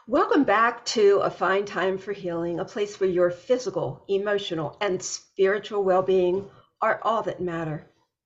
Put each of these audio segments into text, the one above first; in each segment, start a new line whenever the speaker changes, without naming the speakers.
Welcome back to A Fine Time for Healing, a place where your physical, emotional, and spiritual well being are all that matter.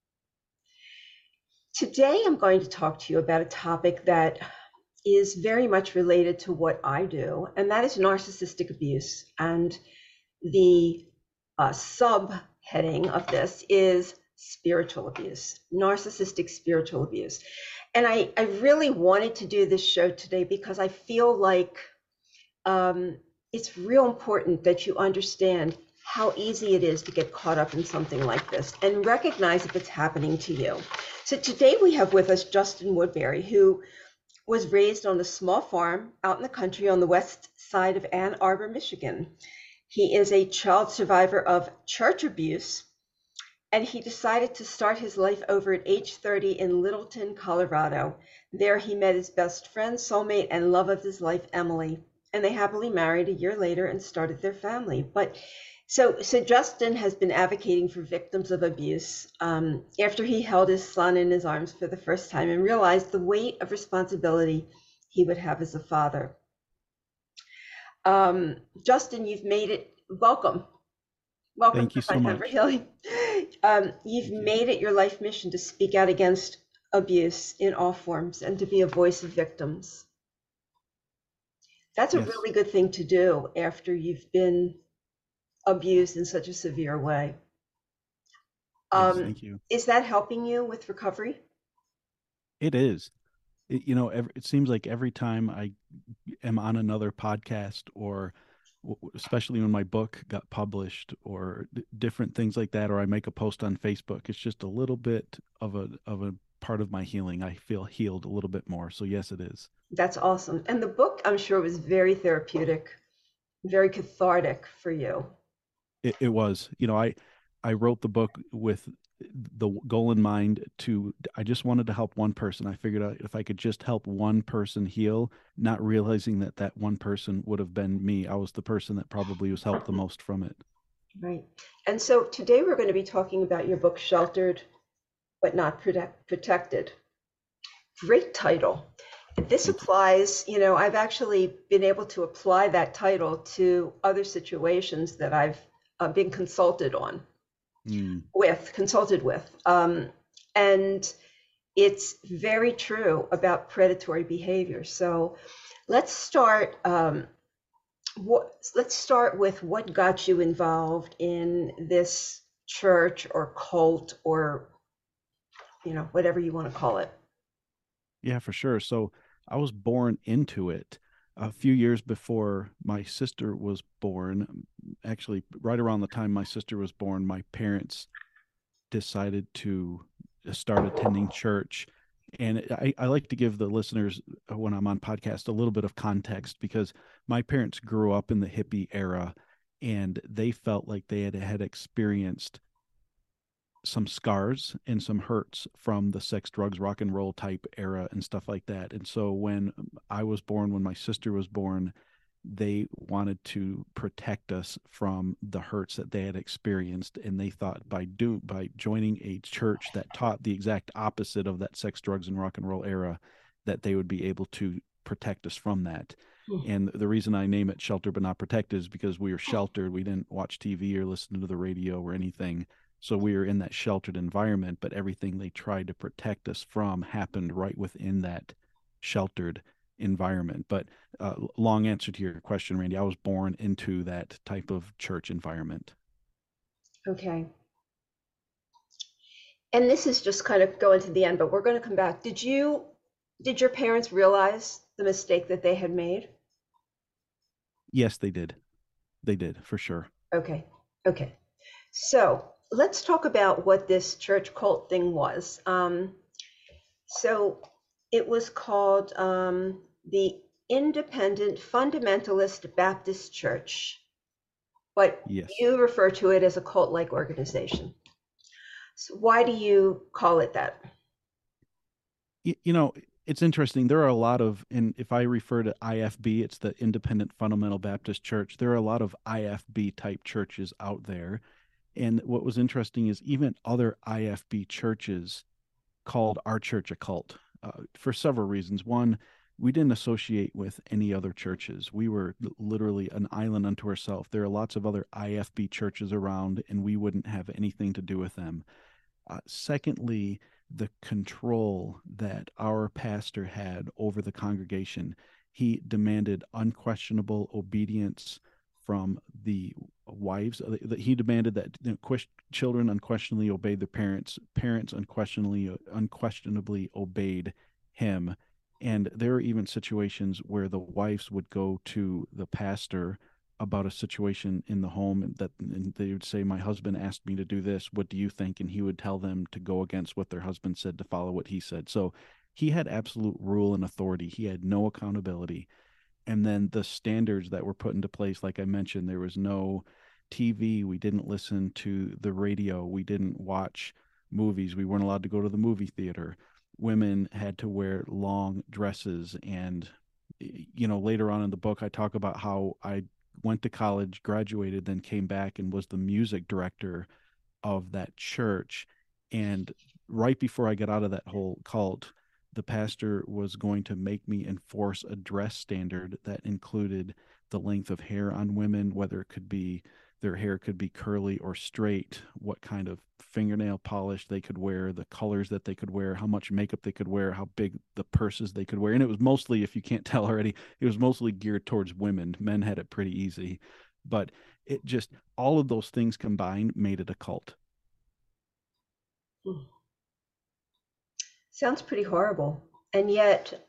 Today, I'm going to talk to you about a topic that is very much related to what I do, and that is narcissistic abuse. And the subheading of this is spiritual abuse, narcissistic spiritual abuse. And I really wanted to do this show today because I feel like um, it's real important that you understand how easy it is to get caught up in something like this and recognize if it's happening to you. So today we have with us Justin Woodbury, who was raised on a small farm out in the country on the west side of Ann Arbor, Michigan. He is a child survivor of church abuse, and he decided to start his life over at age 30 in Littleton, Colorado. There he met his best friend, soulmate, and love of his life, Emily, and they happily married a year later and started their family. But so Justin has been advocating for victims of abuse after he held his son in his arms for the first time and realized the weight of responsibility he would have as a father. Justin, you've made it. Welcome. Welcome
Thank
to
you so
Fine Time for
much.
Healing. You've
Thank you.
made it your life mission to speak out against abuse in all forms and to be a voice of victims. That's a
Yes.
really good thing to do after you've been abused in such a severe way.
Yes.
Um,
Thank you.
is that helping you with recovery?
It is. It seems like every time I am on another podcast or especially when my book got published or different things like that, or I make a post on Facebook, it's just a little bit of a part of my healing. I feel healed a little bit more. So yes, it is.
That's awesome. And the book, I'm sure, was very therapeutic, very cathartic for you.
It was. I wrote the book with the goal in mind to I just wanted to help one person. I figured out if I could just help one person heal, not realizing that that one person would have been me. I was the person that probably was helped the most from it.
Right. And so today we're going to be talking about your book, Sheltered but Not Protected. Great title. This
Thank you.
applies, I've actually been able to apply that title to other situations that I've been
Mm,
consulted with. And it's very true about predatory behavior. So let's start. Let's start with what got you involved in this church or cult or whatever you want to call it.
yeah, for sure. So I was born into it a few years before my sister was born. Actually, right around the time my sister was born, my parents decided to start attending church. And I like to give the listeners, when I'm on podcast, a little bit of context because my parents grew up in the hippie era and they felt like they had experienced some scars and some hurts from the sex, drugs, rock and roll type era and stuff like that. And so when I was born, when my sister was born, they wanted to protect us from the hurts that they had experienced, and they thought by joining a church that taught the exact opposite of that sex, drugs, and rock and roll era, that they would be able to protect us from that. And the reason I name it Shelter But Not Protected is because we were sheltered. We didn't watch TV or listen to the radio or anything. So we were in that sheltered environment, but everything they tried to protect us from happened right within that sheltered environment. But long answer to your question, Randy, I was born into that type of church environment.
Okay. And this is just kind of going to the end, but we're going to come back. Did your parents realize the mistake that they had made?
Yes, they did. They did for sure.
Okay. Okay. So let's talk about what this church cult thing was. So it was called the Independent Fundamentalist Baptist Church, but
Yes.
you refer to it as a cult-like organization. So why do you call it that?
You know, it's interesting. There are a lot of, and if I refer to IFB, it's the Independent Fundamental Baptist Church. There are a lot of IFB type churches out there. And what was interesting is even other IFB churches called our church a cult for several reasons. One, we didn't associate with any other churches. We were literally an island unto ourselves. There are lots of other IFB churches around, and we wouldn't have anything to do with them. Secondly, the control that our pastor had over the congregation. He demanded unquestionable obedience from the wives. He demanded that children unquestionably obeyed their parents. Parents unquestionably obeyed him. And there are even situations where the wives would go to the pastor about a situation in the home, and they would say, my husband asked me to do this, what do you think? And he would tell them to go against what their husband said, to follow what he said. So he had absolute rule and authority. He had no accountability. And then the standards that were put into place, like I mentioned, there was no TV. We didn't listen to the radio. We didn't watch movies. We weren't allowed to go to the movie theater. Women had to wear long dresses. And later on in the book, I talk about how I went to college, graduated, then came back and was the music director of that church. And right before I got out of that whole cult, the pastor was going to make me enforce a dress standard that included the length of hair on women, whether it could be their hair could be curly or straight, what kind of fingernail polish they could wear, the colors that they could wear, how much makeup they could wear, how big the purses they could wear. And it was mostly, if you can't tell already, it was mostly geared towards women. Men had it pretty easy. But it just, all of those things combined made it a cult.
Sounds pretty horrible. And yet,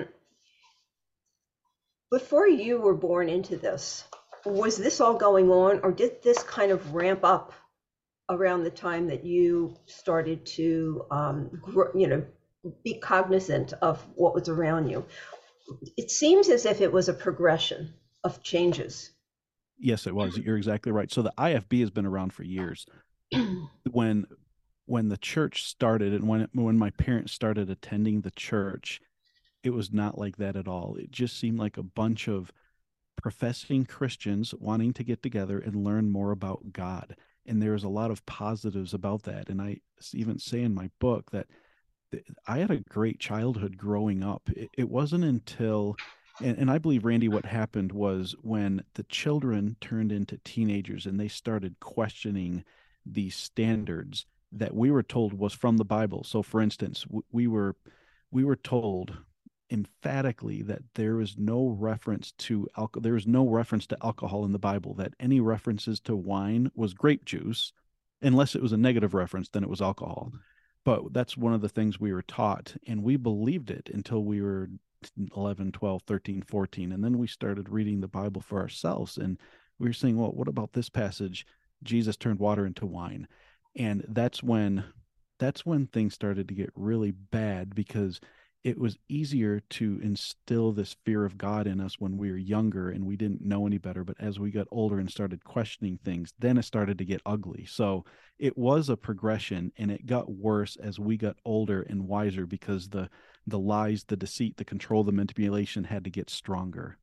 before you were born into this, was this all going on, or did this kind of ramp up around the time that you started to, be cognizant of what was around you? It seems as if it was a progression of changes.
Yes, it was. You're exactly right. So the IFB has been around for years. When the church started, and when my parents started attending the church, it was not like that at all. It just seemed like a bunch of professing Christians wanting to get together and learn more about God. And there's a lot of positives about that. And I even say in my book that I had a great childhood growing up. It wasn't until, and I believe, Randy, what happened was when the children turned into teenagers and they started questioning the standards that we were told was from the Bible. So, for instance, we were told emphatically that there is no reference to alcohol. There is no reference to alcohol in the Bible. That any references to wine was grape juice, unless it was a negative reference, then it was alcohol. But that's one of the things we were taught, and we believed it until we were 11, 12, 13, 14. And then we started reading the Bible for ourselves, and we were saying, well, what about this passage? Jesus turned water into wine. And that's when things started to get really bad, because it was easier to instill this fear of God in us when we were younger and we didn't know any better. But as we got older and started questioning things, then it started to get ugly. So it was a progression, and it got worse as we got older and wiser, because the lies, the deceit, the control, the manipulation had to get stronger.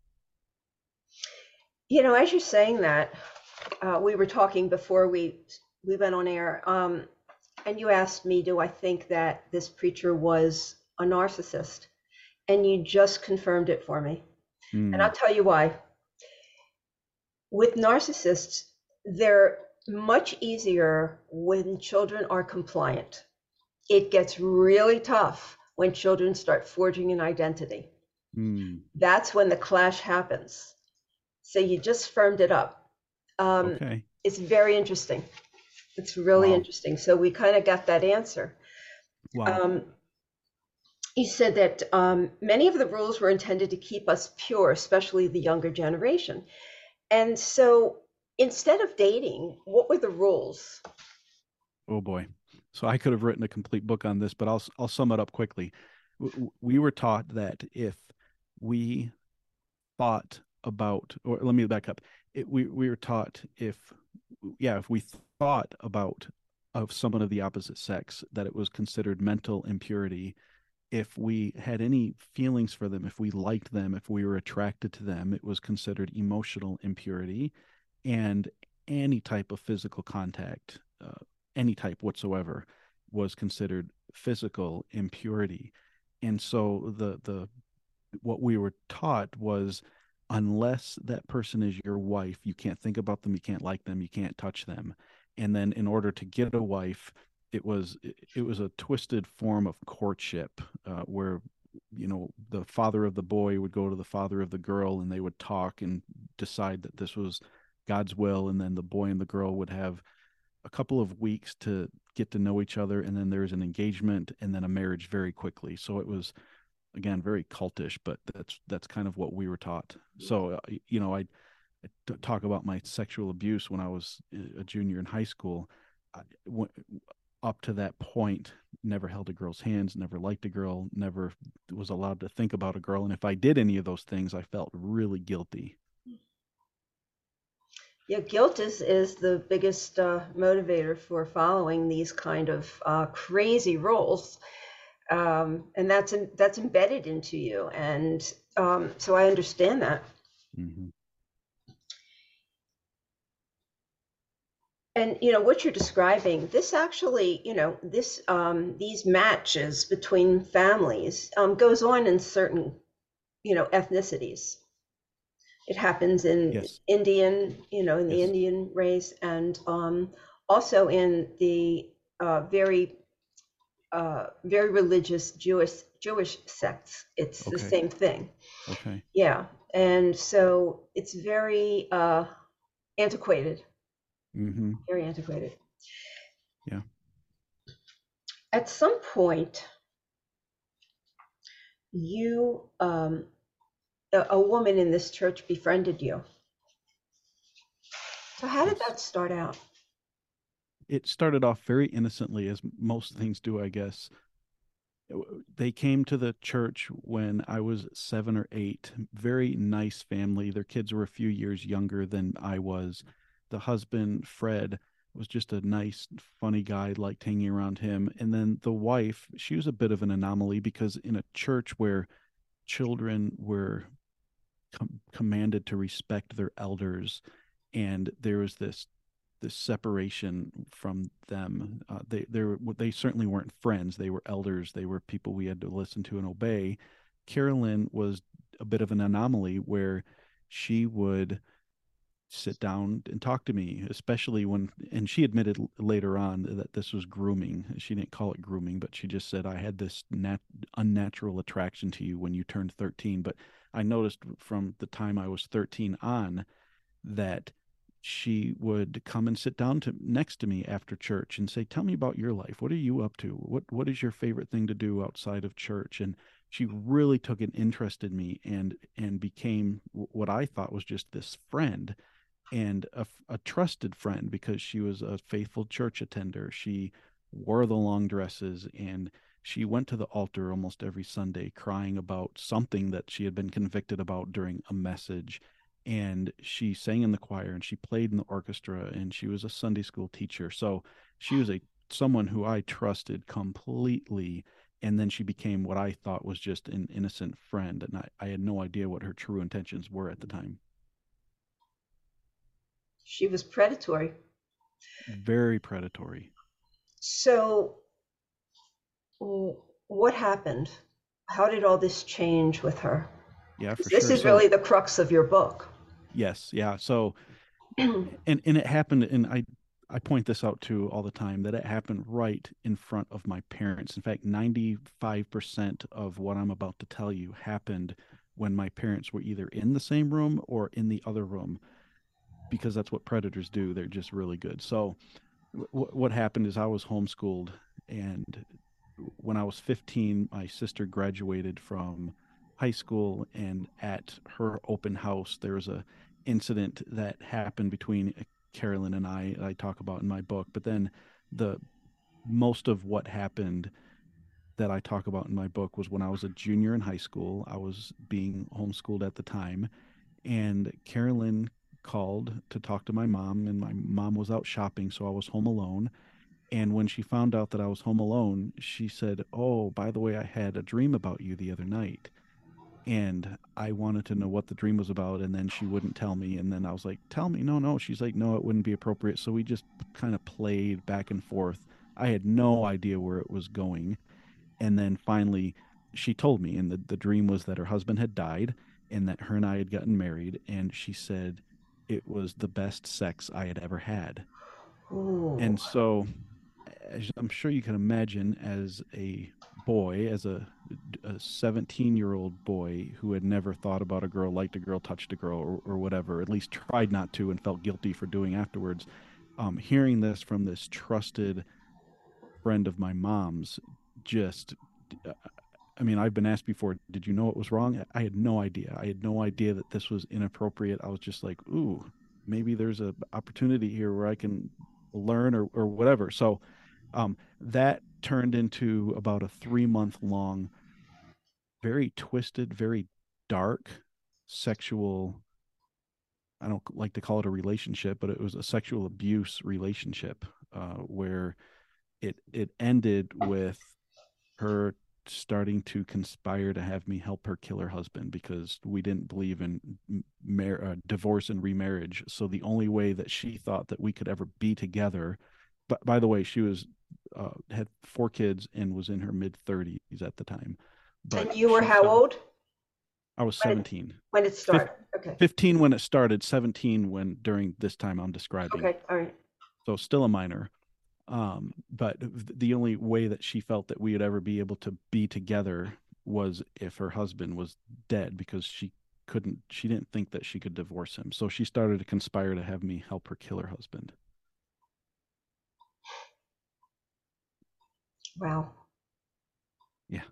As you're saying that, we were talking before we went on air, and you asked me, do I think that this preacher was a narcissist? And you just confirmed it for me. And I'll tell you why. With narcissists, they're much easier when children are compliant. It gets really tough when children start forging an identity. That's when the clash happens. So you just firmed it up.
Okay.
It's very interesting. It's really interesting. So we kind of got that answer.
Wow.
You said that many of the rules were intended to keep us pure, especially the younger generation. And so instead of dating, what were the rules?
Oh boy. So I could have written a complete book on this, but I'll sum it up quickly. We were taught that if we thought about, or let me back up. We were taught if we thought about of someone of the opposite sex, that it was considered mental impurity. If we had any feelings for them, if we liked them, if we were attracted to them, it was considered emotional impurity. And any type of physical contact, any type whatsoever, was considered physical impurity. And so the what we were taught was, unless that person is your wife, you can't think about them, you can't like them, you can't touch them. And then in order to get a wife, it was a twisted form of courtship, where the father of the boy would go to the father of the girl and they would talk and decide that this was God's will, and then the boy and the girl would have a couple of weeks to get to know each other, and then there's an engagement and then a marriage very quickly. So it was, again, very cultish, but that's kind of what we were taught. So talk about my sexual abuse when I was a junior in high school. I, Up to that point, never held a girl's hands, never liked a girl, never was allowed to think about a girl, and if I did any of those things, I felt really guilty.
Yeah, guilt is the biggest motivator for following these kind of crazy rules, and that's embedded into you, and so I understand that.
Mm-hmm.
And what you're describing, this actually, this these matches between families goes on in certain, ethnicities. It happens in
Yes.
Indian, in the
Yes.
Indian race, and also in the very very religious Jewish sects. It's the
Okay.
same thing.
Okay.
Yeah, and so it's very antiquated,
Mm-hmm.
very antiquated.
Yeah.
At some point, you a woman in this church befriended you. So how did
Yes.
that start out?
It started off very innocently, as most things do, I guess. They came to the church when I was 7 or 8. Very nice family. Their kids were a few years younger than I was. The husband, Fred, was just a nice, funny guy, liked hanging around him. And then the wife, she was a bit of an anomaly because in a church where children were commanded to respect their elders, and there was this separation from them. They certainly weren't friends. They were elders. They were people we had to listen to and obey. Carolyn was a bit of an anomaly where she would sit down and talk to me, especially when, and she admitted later on that this was grooming. She didn't call it grooming, but she just said, I had this unnatural attraction to you when you turned 13. But I noticed from the time I was 13 on that she would come and sit down next to me after church and say, tell me about your life. What are you up to? What is your favorite thing to do outside of church? And she really took an interest in me and became what I thought was just this friend, and a trusted friend, because she was a faithful church attender. She wore the long dresses, and she went to the altar almost every Sunday crying about something that she had been convicted about during a message. And she sang in the choir and she played in the orchestra and she was a Sunday school teacher. So she was a someone who I trusted completely. And then she became what I thought was just an innocent friend. And I had no idea what her true intentions were at the time.
She was predatory.
Very predatory.
So what happened? How did all this change with her?
Yeah,
Because
for
this
sure.
is
So
really the crux of your book.
yes, yeah. So and it happened, and I point this out too all the time, that it happened right in front of my parents. In fact, 95% of what I'm about to tell you happened when my parents were either in the same room or in the other room, because that's what predators do. They're just really good. So what happened is I was homeschooled, and when I was 15, my sister graduated from high school, and at her open house, there was a incident that happened between Carolyn and I talk about in my book. But then the most of what happened that I talk about in my book was when I was a junior in high school. I was being homeschooled at the time, and Carolyn called to talk to my mom, and my mom was out shopping, so I was home alone. And when she found out that I was home alone, she said, oh, by the way, I had a dream about you the other night. And I wanted to know what the dream was about. And then she wouldn't tell me. And then I was like, tell me. No, no. She's like, no, it wouldn't be appropriate. So we just kind of played back and forth. I had no idea where it was going. And then finally, she told me, and the dream was that her husband had died and that her and I had gotten married. And she said it was the best sex I had ever had.
Ooh.
And so, as I'm sure you can imagine, as a boy, as a 17-year-old boy who had never thought about a girl, liked a girl, touched a girl, or whatever, at least tried not to and felt guilty for doing afterwards, hearing this from this trusted friend of my mom's just uh, I mean, I've been asked before, did you know it was wrong? I had no idea. I had no idea that this was inappropriate. I was just like, ooh, maybe there's a opportunity here where I can learn or whatever. So that turned into about a 3 month long, very twisted, very dark sexual. I don't like to call it a relationship, but it was a sexual abuse relationship where it ended with her starting to conspire to have me help her kill her husband because we didn't believe in divorce and remarriage. So the only way that she thought that we could ever be together, but by the way, she was had 4 kids and was in her mid 30s at the time. But
And you were
she
how
thought
old
I was
when it
17.
when it started? Okay.
15 when it started, 17 when during this time I'm describing.
Okay. All right.
So still a minor. But the only way that she felt that we would ever be able to be together was if her husband was dead because she didn't think that she could divorce him. So she started to conspire to have me help her kill her husband.
Wow.
Yeah.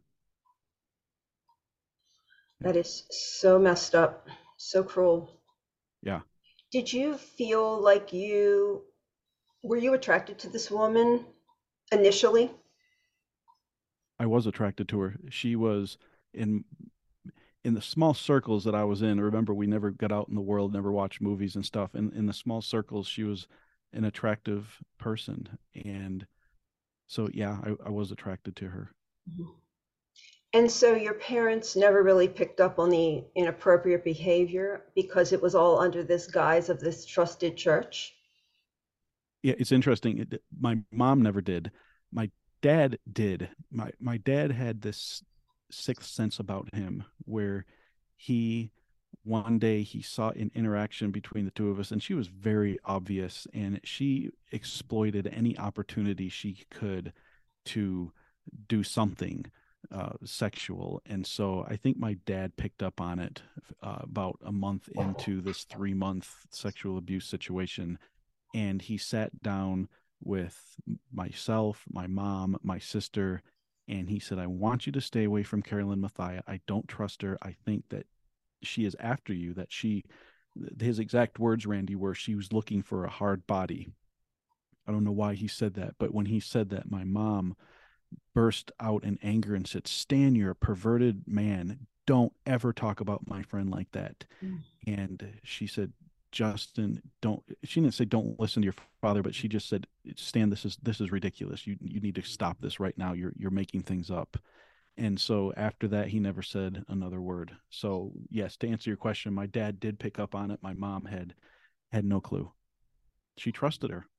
Yeah.
That is so messed up, so cruel.
Yeah.
Did you feel like were you attracted to this woman initially?
I was attracted to her. She was in in the small circles that I was in. Remember, we never got out in the world, never watched movies and stuff. In the small circles, she was an attractive person. And so, yeah, I was attracted to her.
Mhm. And so your parents never really picked up on the inappropriate behavior because it was all under this guise of this trusted church?
Yeah, it's interesting. My mom never did. My dad did. My dad had this sixth sense about him where he one day he saw an interaction between the two of us and she was very obvious and she exploited any opportunity she could to do something sexual. And so I think my dad picked up on it about a month into this 3 month sexual abuse situation, and he sat down with myself, my mom, my sister, and he said, I want you to stay away from Carolyn Mathia. I don't trust her. I think that she is after you, that his exact words, Randy, were she was looking for a hard body. I don't know why he said that, but when he said that, my mom burst out in anger and said, Stan, you're a perverted man. Don't ever talk about my friend like that.
Mm.
And she said, Justin, don't, she didn't say don't listen to your father, but she just said, Stan, this is ridiculous. You need to stop this right now. You're making things up. And so after that, he never said another word. So yes, to answer your question, my dad did pick up on it. My mom had no clue. She trusted her.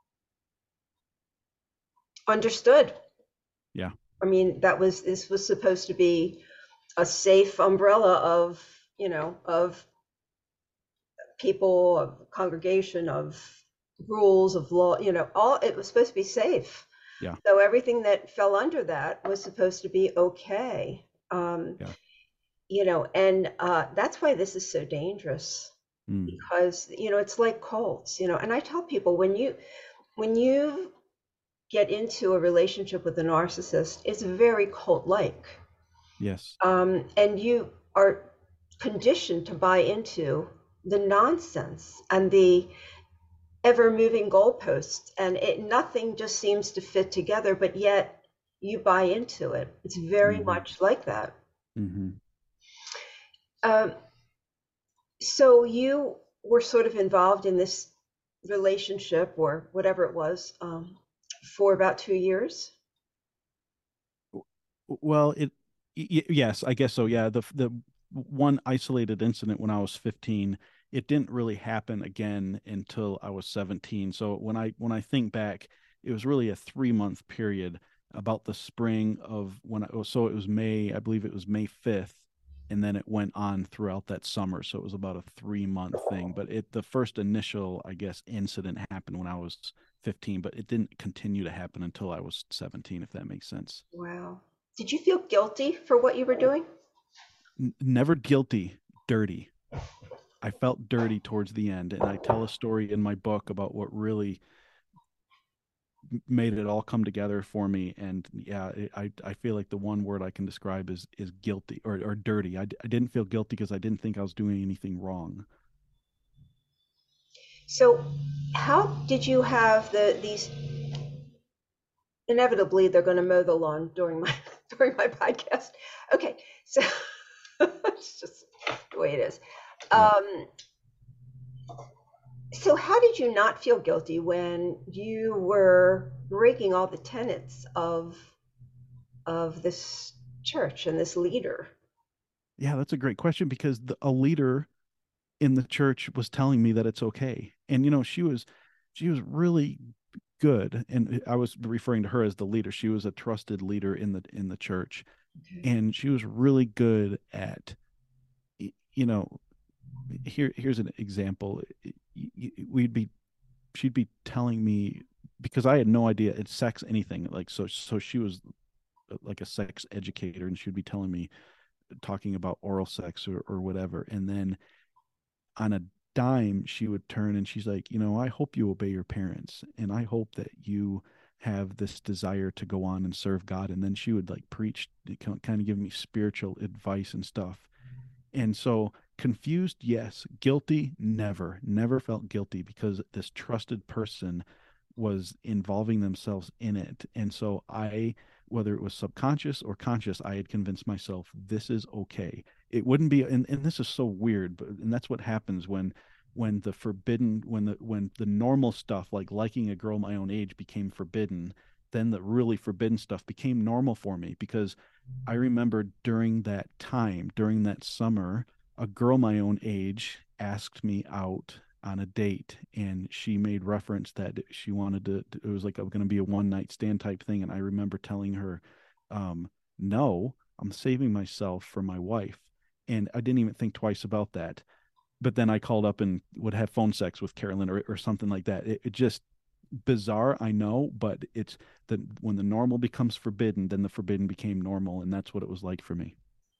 Understood.
Yeah.
I mean, this was supposed to be a safe umbrella of, of people, of congregation, of rules, of law, all it was supposed to be safe.
Yeah.
So everything that fell under that was supposed to be okay.
Yeah.
And that's why this is so dangerous
Mm.
because, it's like cults, and I tell people when you get into a relationship with a narcissist, it's very cult-like.
Yes.
And you are conditioned to buy into the nonsense and the ever moving goalposts, and nothing just seems to fit together, but yet you buy into it. It's very
Mm-hmm.
much like that.
Mm-hmm.
Um, so you were sort of involved in this relationship or whatever it was for about 2 years.
Well, yes, I guess so. Yeah, the one isolated incident when I was 15, it didn't really happen again until I was 17. So when I think back, it was really a 3 month period about the spring of so it was May, I believe it was May 5th, and then it went on throughout that summer. So it was about a 3 month thing. But the first initial, I guess, incident happened when I was 15, but it didn't continue to happen until I was 17, if that makes sense.
Wow. Did you feel guilty for what you were doing?
Never guilty, dirty. I felt dirty towards the end. And I tell a story in my book about what really made it all come together for me. And yeah, I feel like the one word I can describe is guilty or dirty. I didn't feel guilty because I didn't think I was doing anything wrong.
So, how did you have these? Inevitably, they're going to mow the lawn during my during my podcast. Okay, so it's just the way it is.
Yeah.
Um, so, how did you not feel guilty when you were breaking all the tenets of this church and this leader?
Yeah, that's a great question because a leader in the church was telling me that it's okay. And she was really good, and I was referring to her as the leader. She was a trusted leader in the church,
Okay.
and she was really good at you know here's an example. We'd be she'd be telling me because I had no idea it's sex anything like so she was like a sex educator, and she'd be telling me talking about oral sex or whatever, and then on a dime she would turn and she's like, I hope you obey your parents, and I hope that you have this desire to go on and serve God. And then she would like preach, kind of give me spiritual advice and stuff. And so confused, yes. Guilty, never felt guilty because this trusted person was involving themselves in it. And so whether it was subconscious or conscious, I had convinced myself this is okay. It wouldn't be, and this is so weird, but and that's what happens when the forbidden, when the normal stuff like liking a girl my own age became forbidden, then the really forbidden stuff became normal for me because I remember during that time, during that summer, a girl my own age asked me out on a date, and she made reference that she wanted it was like going to be a one night stand type thing. And I remember telling her, no, I'm saving myself for my wife. And I didn't even think twice about that. But then I called up and would have phone sex with Carolyn or something like that. It just bizarre, I know, but it's that when the normal becomes forbidden, then the forbidden became normal, and that's what it was like for me.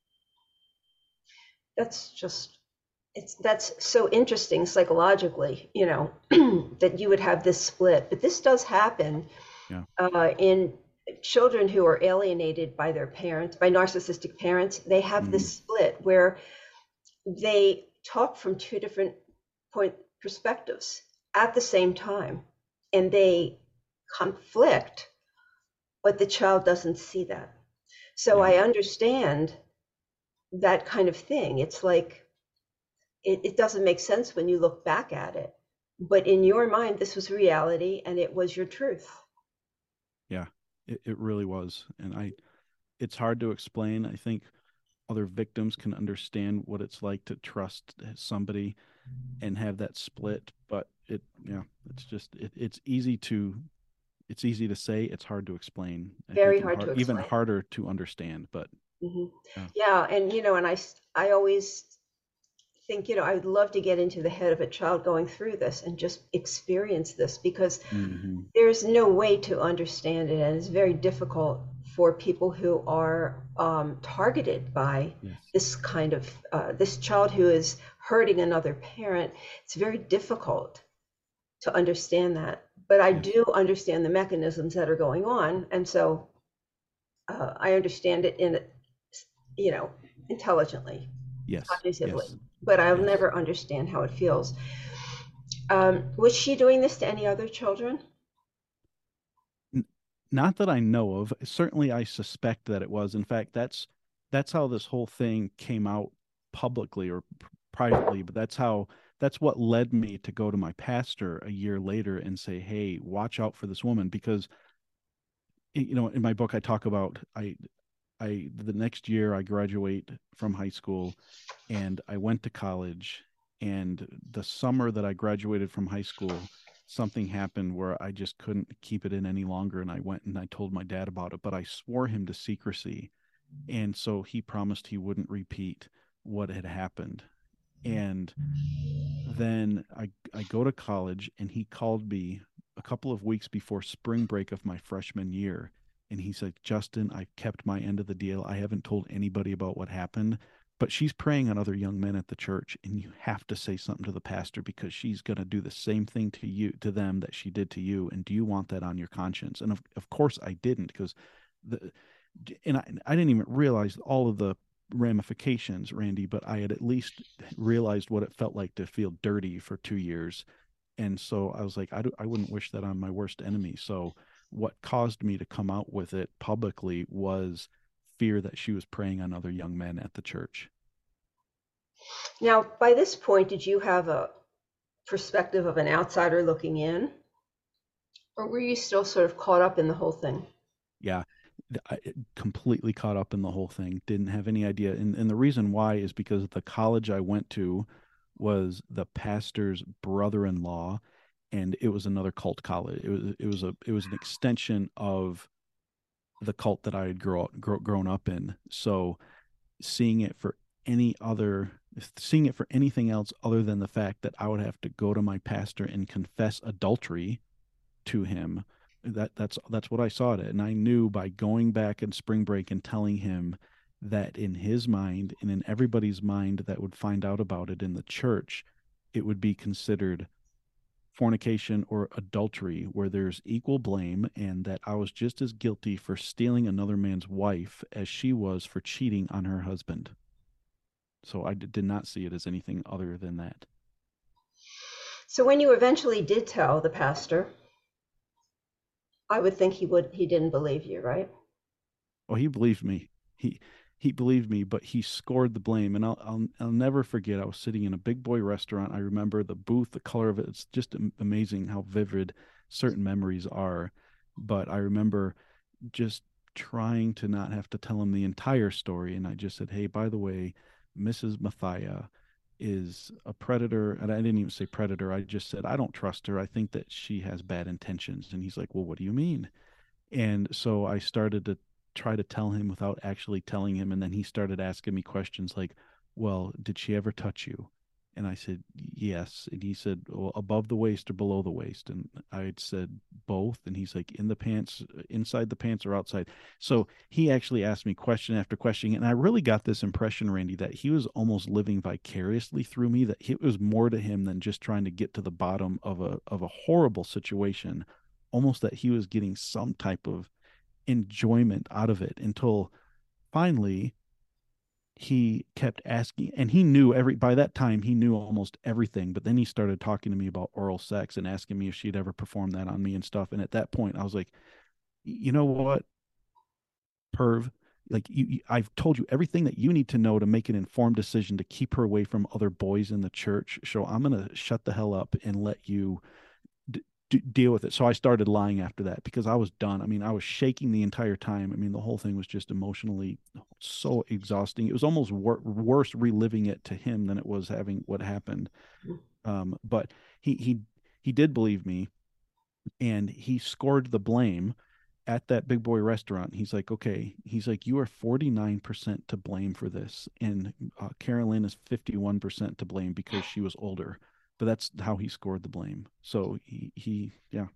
That's just that's so interesting psychologically, that you would have this split. But this does happen
Yeah.
in children who are alienated by their parents, by narcissistic parents. They have
Mm,
this split where they talk from two different point perspectives at the same time, and they conflict, but the child doesn't see that. So
yeah.
I understand that kind of thing. It's like it doesn't make sense when you look back at it. But in your mind, this was reality and it was your truth.
Yeah. It really was. And it's hard to explain. I think other victims can understand what it's like to trust somebody and have that split, but it's just it's easy to say, it's hard to explain, I
Very
think, and
hard to
even
explain.
harder to understand. But
Hmm.
yeah.
Yeah, and I always think, I'd love to get into the head of a child going through this and just experience this because
Hmm.
there's no way to understand it, and it's very difficult for people who are targeted by
Yes.
this kind of this child who is hurting another parent. It's very difficult to understand that, but I
Yes.
do understand the mechanisms that are going on, and so I understand it you know, intelligently,
Yes.
cognitively,
Yes.
but I'll
Yes.
never understand how it feels. Was she doing this to any other children?
N- Not that I know of. Certainly, I suspect that it was. In fact, that's how this whole thing came out publicly or privately. But that's what led me to go to my pastor a year later and say, "Hey, watch out for this woman," because in my book I talk about I the next year I graduate from high school and I went to college, and the summer that I graduated from high school, something happened where I just couldn't keep it in any longer. And I went and I told my dad about it, but I swore him to secrecy. And so he promised he wouldn't repeat what had happened. And then I go to college and he called me a couple of weeks before spring break of my freshman year. And he said, Justin, I've kept my end of the deal. I haven't told anybody about what happened, but she's preying on other young men at the church. And you have to say something to the pastor because she's going to do the same thing to you, to them that she did to you. And do you want that on your conscience? And of course I didn't because the, and I didn't even realize all of the ramifications, Randy, but I had at least realized what it felt like to feel dirty for 2 years. And so I was like, I wouldn't wish that on my worst enemy. So what caused me to come out with it publicly was fear that she was preying on other young men at the church.
Now, by this point, did you have a perspective of an outsider looking in, or were you still sort of caught up in the whole thing?
Yeah, I completely caught up in the whole thing. Didn't have any idea. And the reason why is because the college I went to was the pastor's brother-in-law, and it was another cult college. It was an extension of the cult that I had grown up in. So seeing it for any other seeing it for anything else other than the fact that I would have to go to my pastor and confess adultery to him, that's what I saw it. And I knew by going back in spring break and telling him that in his mind and in everybody's mind that would find out about it in the church, it would be considered fornication or adultery where there's equal blame, and that I was just as guilty for stealing another man's wife as she was for cheating on her husband. So I did not see it as anything other than that.
So when you eventually did tell the pastor, I would think he didn't believe you, right?
Well, he believed me. He he believed me, but he scored the blame. And I'll never forget. I was sitting in a big boy restaurant. I remember the booth, the color of it. It's just amazing how vivid certain memories are. But I remember just trying to not have to tell him the entire story. And I just said, "Hey, by the way, Mrs. Mathia is a predator." And I didn't even say predator. I just said, "I don't trust her. I think that she has bad intentions." And he's like, "Well, what do you mean?" And so I started to try to tell him without actually telling him. And then he started asking me questions like, well, did she ever touch you? And I said, yes. And he said, well, above the waist or below the waist? And I had said both. And he's like, in the pants, inside the pants or outside? So he actually asked me question after question. And I really got this impression, Randy, that he was almost living vicariously through me, that it was more to him than just trying to get to the bottom of a horrible situation, almost that he was getting some type of enjoyment out of it until finally he kept asking, and he knew by that time he knew almost everything, but then he started talking to me about oral sex and asking me if she'd ever performed that on me and stuff. And at that point I was like, you know what, perv, like I've told you everything that you need to know to make an informed decision to keep her away from other boys in the church, so I'm going to shut the hell up and let you deal with it. So I started lying after that because I was done. I mean, I was shaking the entire time. I mean, the whole thing was just emotionally so exhausting. It was almost worse reliving it to him than it was having what happened. But he did believe me, and he scored the blame at that big boy restaurant. He's like, okay, he's like, you are 49% to blame for this, and Carolyn is 51% to blame because she was older. But that's how he scored the blame. So yeah.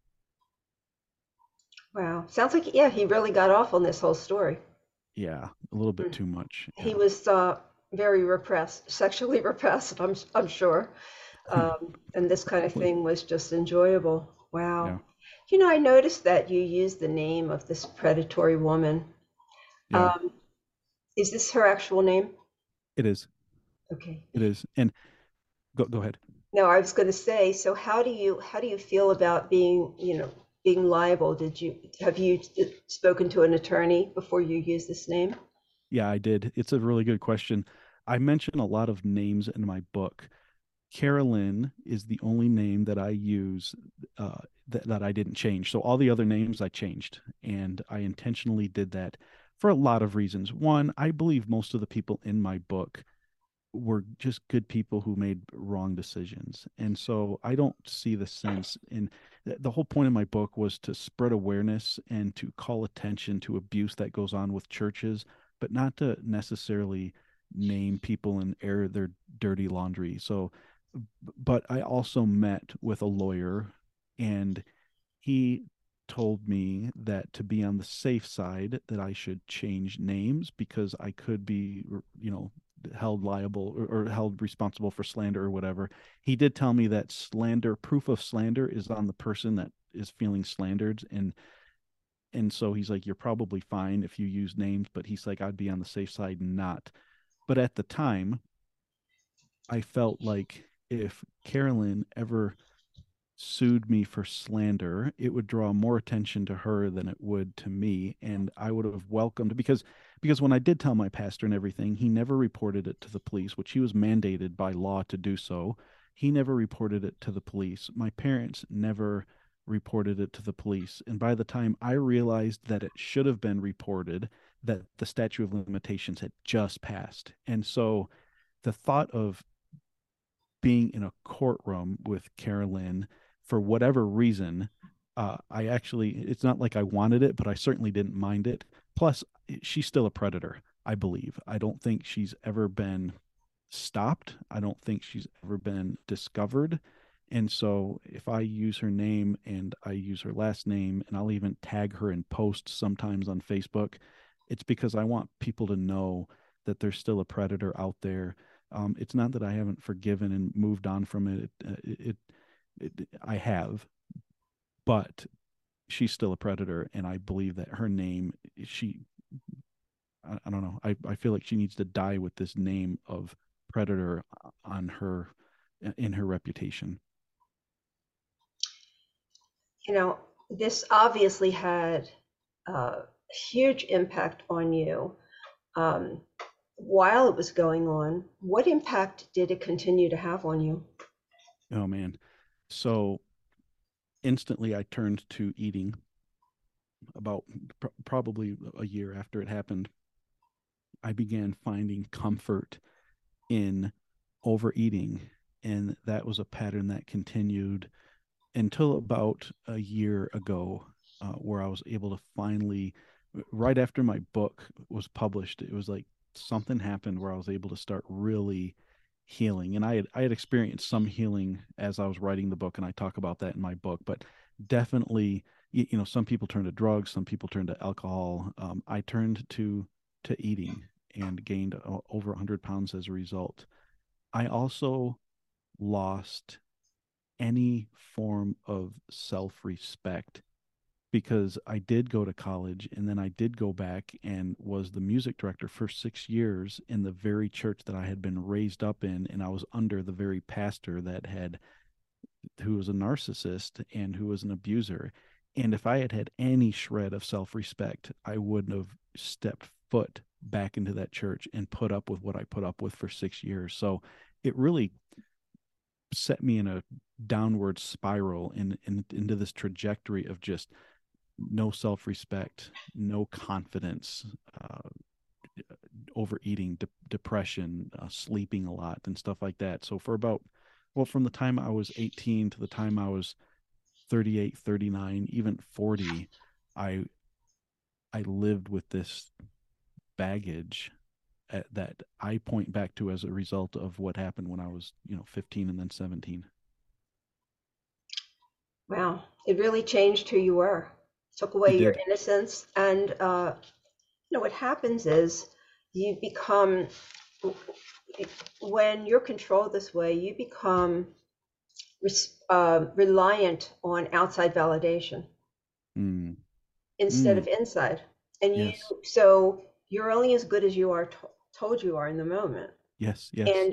Wow. Sounds like, yeah, he really got off on this whole story.
Yeah, a little bit
Hmm.
too much.
He
Yeah.
was very repressed, sexually repressed, I'm sure. And this kind of thing
Completely.
was just enjoyable. Wow.
Yeah.
I noticed that you used the name of this predatory woman.
Yeah.
Um, is this her actual name?
It is.
Okay.
It is. And go ahead.
No, I was going to say, so how do you feel about being liable? Have you spoken to an attorney before you use this name?
Yeah, I did. It's a really good question. I mention a lot of names in my book. Carolyn is the only name that I use that I didn't change. So all the other names I changed, and I intentionally did that for a lot of reasons. One, I believe most of the people in my book were just good people who made wrong decisions. And so I don't see the sense in the whole point of my book was to spread awareness and to call attention to abuse that goes on with churches, but not to necessarily name people and air their dirty laundry. So, but I also met with a lawyer, and he told me that to be on the safe side that I should change names because I could be, held liable or held responsible for slander or whatever. He did tell me that slander, proof of slander is on the person that is feeling slandered, and so he's like, you're probably fine if you use names, but he's like, I'd be on the safe side not. But at the time, I felt like if Carolyn ever sued me for slander, it would draw more attention to her than it would to me, and I would have welcomed because when I did tell my pastor and everything, he never reported it to the police, which he was mandated by law to do so. He never reported it to the police. My parents never reported it to the police. And by the time I realized that it should have been reported, that the statute of limitations had just passed. And so the thought of being in a courtroom with Carolyn for whatever reason, I actually, it's not like I wanted it, but I certainly didn't mind it. Plus, she's still a predator, I believe. I don't think she's ever been stopped. I don't think she's ever been discovered. And so if I use her name and I use her last name, and I'll even tag her in posts sometimes on Facebook, it's because I want people to know that there's still a predator out there. It's not that I haven't forgiven and moved on from it. I have, but she's still a predator, and I believe that her name, I don't know. I feel like she needs to die with this name of predator on her, in her reputation.
You know, this obviously had a huge impact on you. Um, while it was going on, what impact did it continue to have on you?
Oh man. So instantly I turned to eating about probably a year after it happened. I began finding comfort in overeating. And that was a pattern that continued until about a year ago, where I was able to finally, right after my book was published, it was like something happened where I was able to start really healing. And I had experienced some healing as I was writing the book, and I talk about that in my book. But definitely, some people turn to drugs, some people turn to alcohol. I turned to eating and gained over 100 pounds as a result. I also lost any form of self respect because I did go to college and then I did go back and was the music director for 6 years in the very church that I had been raised up in. And I was under the very pastor who was a narcissist and who was an abuser. And if I had had any shred of self respect, I wouldn't have stepped foot back into that church and put up with what I put up with for 6 years. So it really set me in a downward spiral into this trajectory of just no self-respect, no confidence, overeating, depression, sleeping a lot, and stuff like that. So for about, well, from the time I was 18 to the time I was 38, 39, even 40, I I lived with this baggage that I point back to as a result of what happened when I was, 15 and then 17.
Wow, it really changed who you were, took
It
away your
did.
innocence. And, what happens is you become, when you're controlled this way, you become reliant on outside validation
Mm,
instead
mm,
of inside. And
yes,
so you're only as good as you are told you are in the moment.
yes, yes.
And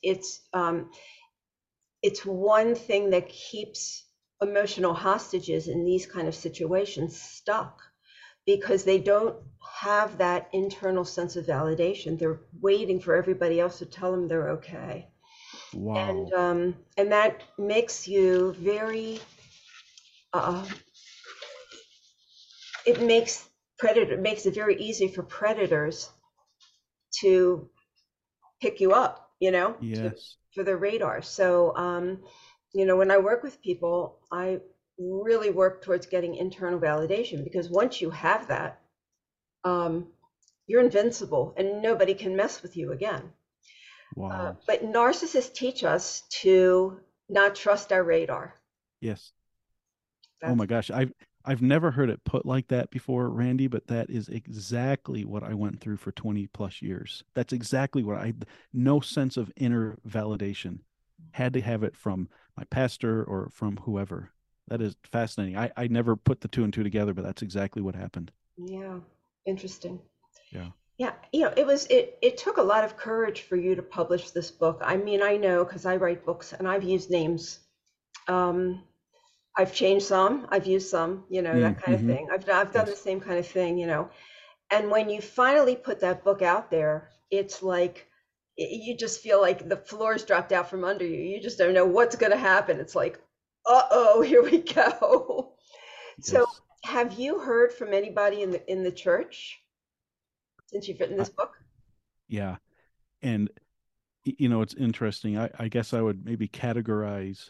it's one thing that keeps emotional hostages in these kind of situations stuck because they don't have that internal sense of validation. They're waiting for everybody else to tell them they're okay.
Wow.
And that makes you very uh, it makes it very easy for predators to pick you up to
Yes.
for the radar. So, when I work with people, I really work towards getting internal validation, because once you have that, um, you're invincible and nobody can mess with you again.
Wow.
But narcissists teach us to not trust our radar.
Yes. Oh
That's
my gosh. I've never heard it put like that before, Randy, but that is exactly what I went through for 20 plus years. That's exactly what I no sense of inner validation. Had to have it from my pastor or from whoever. That is fascinating. I never put the two and two together, but that's exactly what happened.
yeah, interesting.
Yeah.
Yeah, it took a lot of courage for you to publish this book. I mean, I know because I write books and I've used names. Um, I've changed some, I've used some, that kind of
Mm-hmm.
thing. I've done the
Yes.
same kind of thing. And when you finally put that book out there, it's like you just feel like the floor's dropped out from under you. You just don't know what's going to happen. It's like, uh-oh, here we go. So,
Yes.
have you heard from anybody in the church since you've written
I,
this book?
yeah. And it's interesting. I guess I would maybe categorize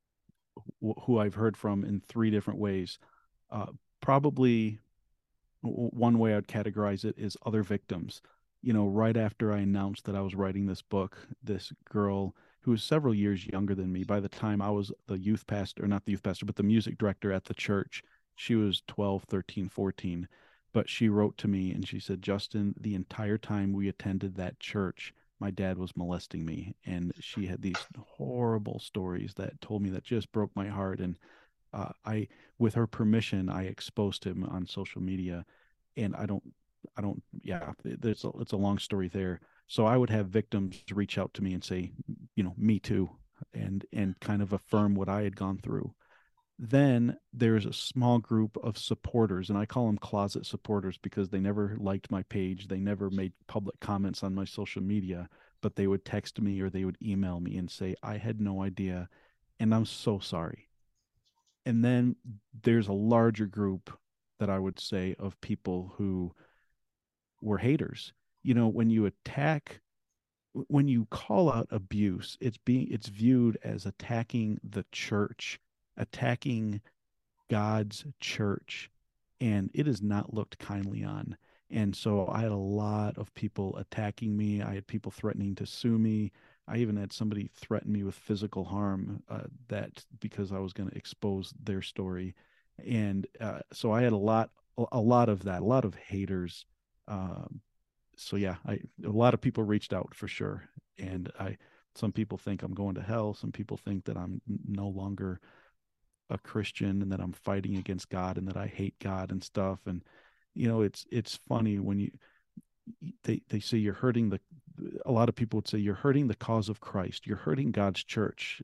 who I've heard from in three different ways. Uh, Probably one way I'd categorize it is other victims. Right after I announced that I was writing this book, this girl who was several years younger than me, by the time I was the youth pastor, or not the youth pastor, but the music director at the church, she was 12, 13, 14. But she wrote to me and she said, Justin, the entire time we attended that church, my dad was molesting me. And she had these horrible stories that told me that just broke my heart. And with her permission, I exposed him on social media, and I don't. Yeah, it's a long story there. So I would have victims reach out to me and say, me too, and kind of affirm what I had gone through. Then there's a small group of supporters, and I call them closet supporters because they never liked my page, they never made public comments on my social media, but they would text me or they would email me and say, I had no idea, and I'm so sorry. And then there's a larger group that I would say of people who were haters. When you attack, when you call out abuse, it's viewed as attacking the church, attacking God's church, and it is not looked kindly on. And so I had a lot of people attacking me. I had people threatening to sue me. I even had somebody threaten me with physical harm, that because I was going to expose their story. And so I had a lot of that, a lot of haters. Um, so yeah, a lot of people reached out for sure. And some people think I'm going to hell. Some people think that I'm no longer a Christian and that I'm fighting against God and that I hate God and stuff. And it's funny when they say you're hurting the a lot of people would say you're hurting the cause of Christ. You're hurting God's church.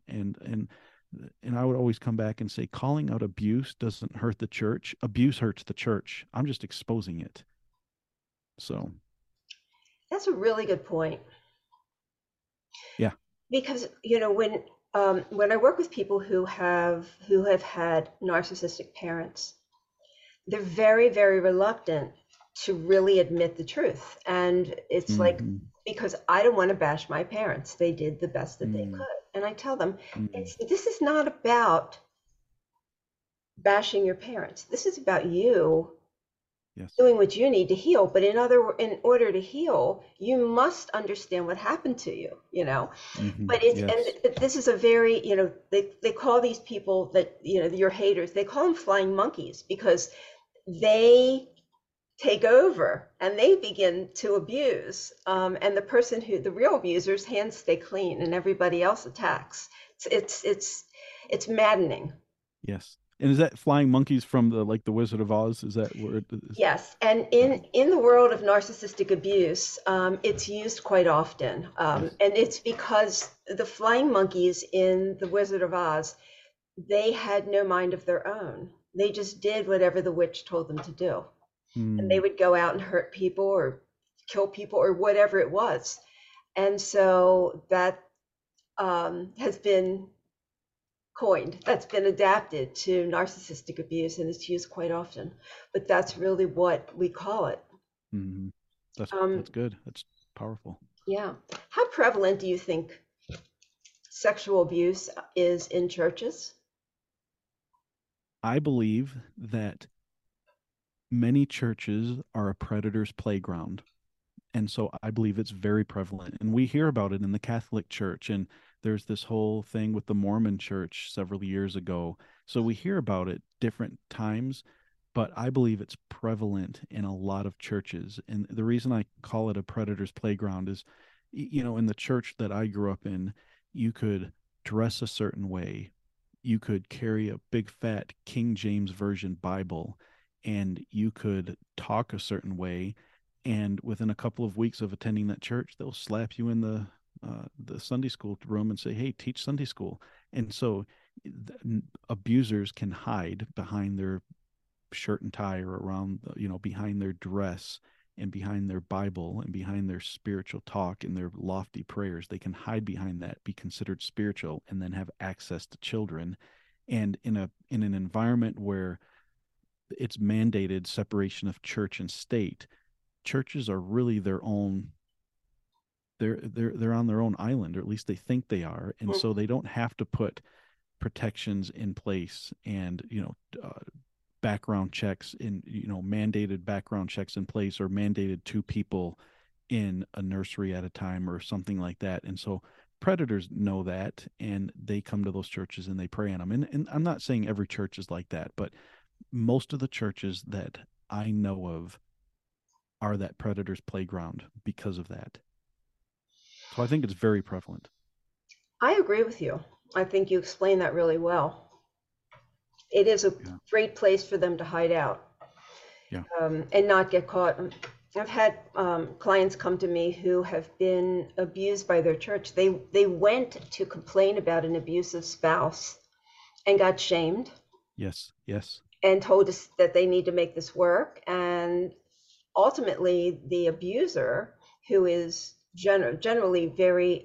And I would always come back and say calling out abuse doesn't hurt the church. Abuse hurts the church. I'm just exposing it. So,
That's a really good point.
yeah.
Because when I work with people who have had narcissistic parents, they're very, very reluctant to really admit the truth. And it's like,
Hmm.
because I don't want to bash my parents. They did the best that they
Mm,
could. And I tell them,
mm,
this is not about bashing your parents. This is about you
yes.
doing what you need to heal. But in order to heal, you must understand what happened to you.
Hmm.
But
Yes.
this is a very, they call these people that, your haters, they call them flying monkeys, because they take over and they begin to abuse. And the real abuser's hands stay clean and everybody else attacks. It's maddening.
Yes. And is that flying monkeys from the Wizard of Oz? Is that where it is?
Yes, and
Okay.
in the world of narcissistic abuse, it's used quite often,
Yes.
and it's because the flying monkeys in The Wizard of Oz, they had no mind of their own. They just did whatever the witch told them to do, and they
Hmm.
would go out and hurt people or kill people or whatever it was. And so that has been coined, that's been adapted to narcissistic abuse, and it's used quite often. But that's really what we call it.
Hmm. That's
Um,
good. That's powerful.
Yeah. How prevalent do you think sexual abuse is in churches?
I believe that many churches are a predator's playground. And so I believe it's very prevalent. And we hear about it in the Catholic Church. And there's this whole thing with the Mormon Church several years ago. So we hear about it different times, but I believe it's prevalent in a lot of churches. And the reason I call it a predator's playground is, in the church that I grew up in, you could dress a certain way. You could carry a big fat King James Version Bible, and you could talk a certain way, and within a couple of weeks of attending that church, they'll slap you in the Sunday school room and say, "Hey, teach Sunday school." And so abusers can hide behind their shirt and tie, or around, behind their dress, and behind their Bible, and behind their spiritual talk and their lofty prayers. They can hide behind that, be considered spiritual, and then have access to children. And in an environment where it's mandated separation of church and state, churches are really their own, they're on their own island, or at least they think they are, and so they don't have to put protections in place, and background checks in, mandated background checks in place, or mandated two people in a nursery at a time or something like that. And so predators know that, and they come to those churches and they prey on them. And I'm not saying every church is like that, but most of the churches that I know of are that predator's playground because of that. So I think it's very prevalent.
I agree with you. I think you explained that really well. It is a
Yeah.
great place for them to hide out,
Yeah.
and not get caught. I've had clients come to me who have been abused by their church. They went to complain about an abusive spouse and got shamed
Yes. Yes.
and told us that they need to make this work. And ultimately, the abuser, who is generally very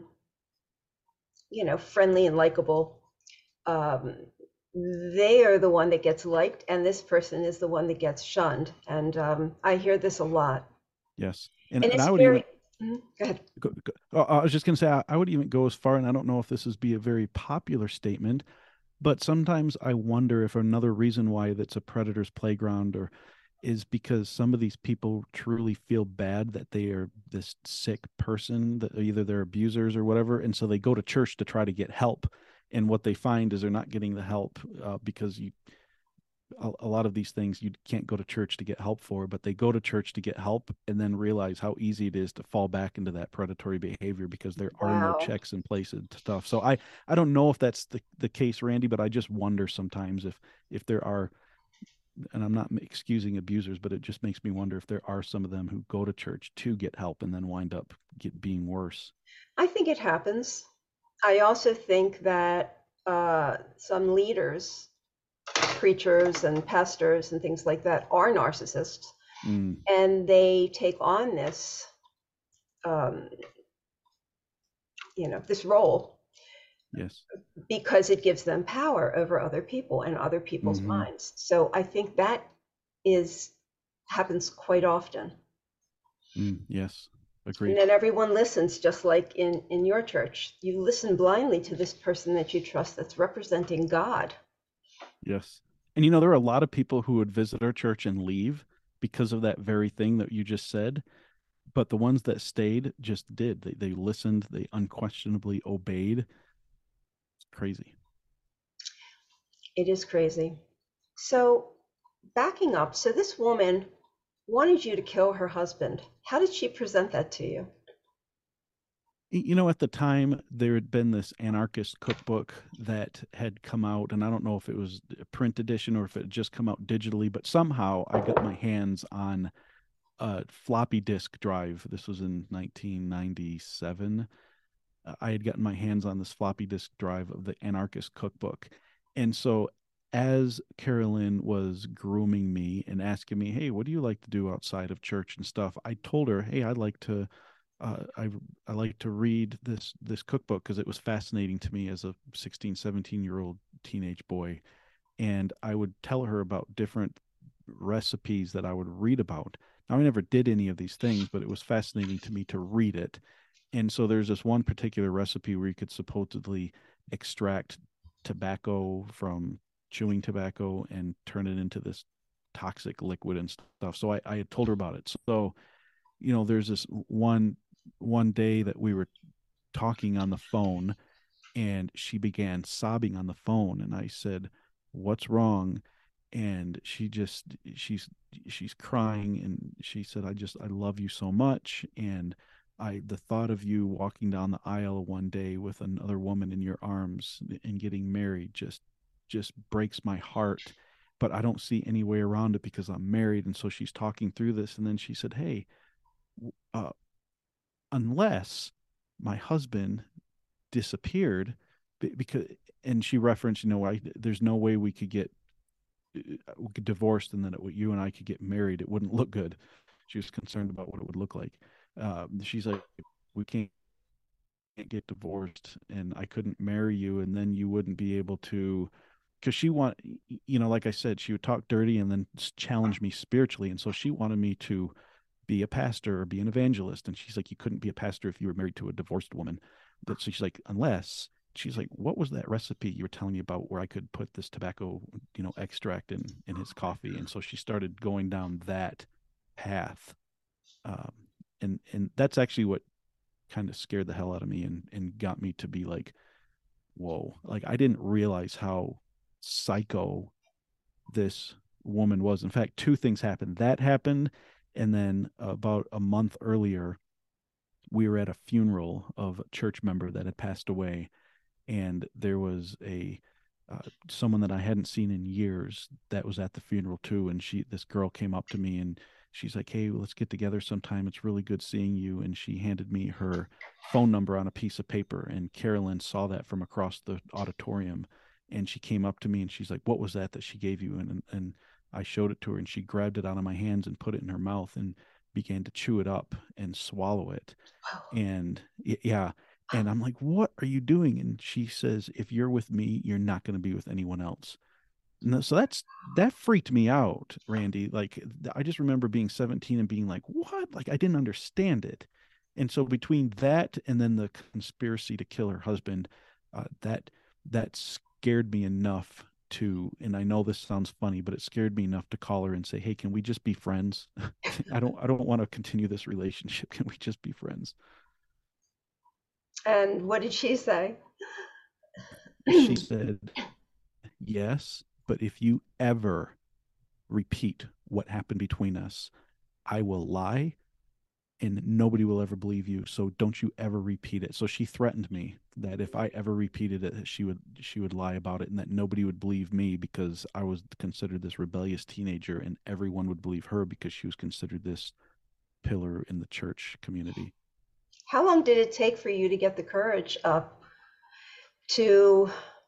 friendly and likable, um, they are the one that gets liked, and this person is the one that gets shunned. And I hear this a lot.
Yes. And
And
and
it's
I would even
very, go ahead.
I was just going to say, I would even go as far, and I don't know if this is be a very popular statement, but sometimes I wonder if another reason why that's a predator's playground, or is because some of these people truly feel bad that they are this sick person, that either they're abusers or whatever, and so they go to church to try to get help. And what they find is they're not getting the help, because a lot of these things you can't go to church to get help for, but they go to church to get help and then realize how easy it is to fall back into that predatory behavior because there are no
Wow.
checks in place and stuff. So I don't know if that's the case, Randy, but I just wonder sometimes if there are, and I'm not excusing abusers, but it just makes me wonder if there are some of them who go to church to get help and then wind up being worse.
I think it happens. I also think that some leaders, preachers and pastors and things like that, are narcissists,
Mm,
and they take on this, um, this role
yes.
because it gives them power over other people and other people's
Hmm.
minds. So I think that is happens quite often.
Yes.
And
Agreed.
then everyone listens, just like in your church. You listen blindly to this person that you trust that's representing God.
Yes. And there are a lot of people who would visit our church and leave because of that very thing that you just said. But the ones that stayed just did. They listened, they unquestionably obeyed. It's crazy.
It is crazy. So, backing up, so this woman wanted you to kill her husband. How did she present that to you?
At the time, there had been this anarchist cookbook that had come out, and I don't know if it was a print edition or if it had just come out digitally, but somehow I got my hands on a floppy disk drive. This was in 1997. I had gotten my hands on this floppy disk drive of the anarchist cookbook. And so as Carolyn was grooming me and asking me, "Hey, what do you like to do outside of church and stuff?" I told her, "Hey, I'd like to uh, I I like to read this cookbook because it was fascinating to me as a 16, 17-year-old teenage boy." And I would tell her about different recipes that I would read about. I never did any of these things, but it was fascinating to me to read it. And so there's this one particular recipe where you could supposedly extract tobacco from chewing tobacco and turn it into this toxic liquid and stuff. So I had told her about it. So, there's this one day that we were talking on the phone, and she began sobbing on the phone, and I said, "What's wrong?" And she's crying, and she said, I love you so much, and I the thought of you walking down the aisle one day with another woman in your arms and getting married just breaks my heart, but I don't see any way around it because I'm married. And so she's talking through this, and then she said, "Hey, uh, unless my husband disappeared, because," and she referenced, there's no way we could divorced and then you and I could get married. It wouldn't look good. She was concerned about what it would look like. She's like, we can't get divorced, and I couldn't marry you, and then you wouldn't be able to, because like I said, she would talk dirty and then challenge me spiritually, and so she wanted me to be a pastor or be an evangelist. And she's like, you couldn't be a pastor if you were married to a divorced woman. But so she's like, unless she's like, what was that recipe you were telling me about where I could put this tobacco, extract in his coffee? And so she started going down that path. Um, and that's actually what kind of scared the hell out of me and got me to be like, whoa, like I didn't realize how psycho this woman was. In fact, two things happened. That happened, and then about a month earlier, we were at a funeral of a church member that had passed away, and there was a someone that I hadn't seen in years that was at the funeral too. And this girl came up to me, and she's like, "Hey, let's get together sometime. It's really good seeing you." And she handed me her phone number on a piece of paper. And Carolyn saw that from across the auditorium, and she came up to me and she's like, "What was that she gave you?" And I showed it to her, and she grabbed it out of my hands and put it in her mouth and began to chew it up and swallow it. And yeah, and I'm like, "What are you doing?" And she says, "If you're with me, you're not going to be with anyone else." No, so that freaked me out, Randy. Like I just remember being 17 and being like, "What?" Like I didn't understand it. And so between that and then the conspiracy to kill her husband, that scared me enough to, and I know this sounds funny, but it scared me enough to call her and say, "Hey, can we just be friends? I don't want to continue this relationship. Can we just be friends?"
And what did she say?
She said, "Yes, but if you ever repeat what happened between us, I will lie and nobody will ever believe you. So don't you ever repeat it." So she threatened me that if I ever repeated it, she would lie about it, and that nobody would believe me because I was considered this rebellious teenager, and everyone would believe her because she was considered this pillar in the church community.
How long did it take for you to get the courage up to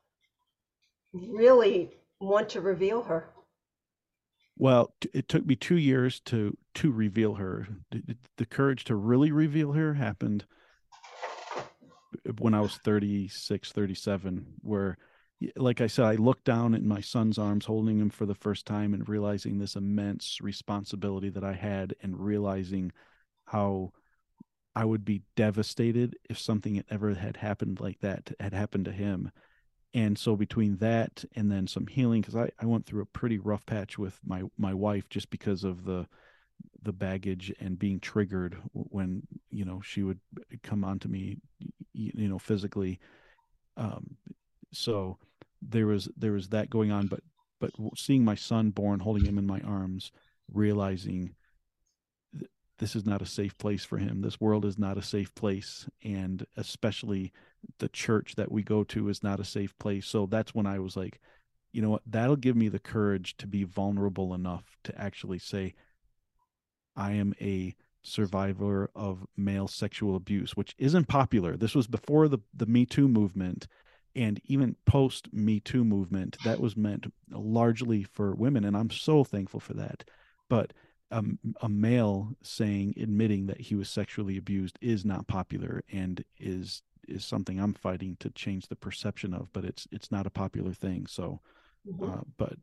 really want to reveal her?
Well, it took me 2 years to reveal her. The courage to really reveal her happened when I was 36, 37, where, like I said, I looked down in my son's arms, holding him for the first time and realizing this immense responsibility that I had, and realizing how I would be devastated if something ever had happened like that had happened to him. And so between that and then some healing, because I went through a pretty rough patch with my wife just because of the baggage and being triggered when she would come onto me physically. um so there was that going on, but seeing my son born, holding him in my arms, realizing this is not a safe place for him. This world is not a safe place, and especially the church that we go to is not a safe place. So that's when I was like, you know what, that'll give me the courage to be vulnerable enough to actually say, I am a survivor of male sexual abuse, which isn't popular. This was before the Me Too movement, and even post Me Too movement, that was meant largely for women, and I'm so thankful for that. But a male admitting that he was sexually abused is not popular, and is something I'm fighting to change the perception of. But it's not a popular thing. So,
Mhm.
but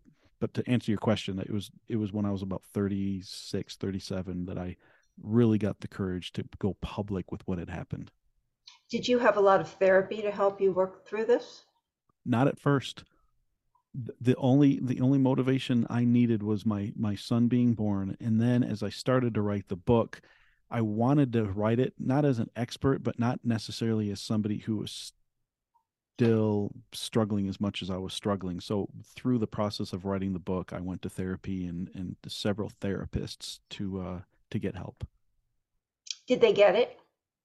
but to answer your question, it was when I was about 36, 37 that I really got the courage to go public with what had happened.
Did you have a lot of therapy to help you work through this?
Not at first. The only motivation I needed was my son being born, and then as I started to write the book, I wanted to write it not as an expert, but not necessarily as somebody who was still struggling as much as I was struggling. So through the process of writing the book, I went to therapy and to several therapists to get help.
Did they get it?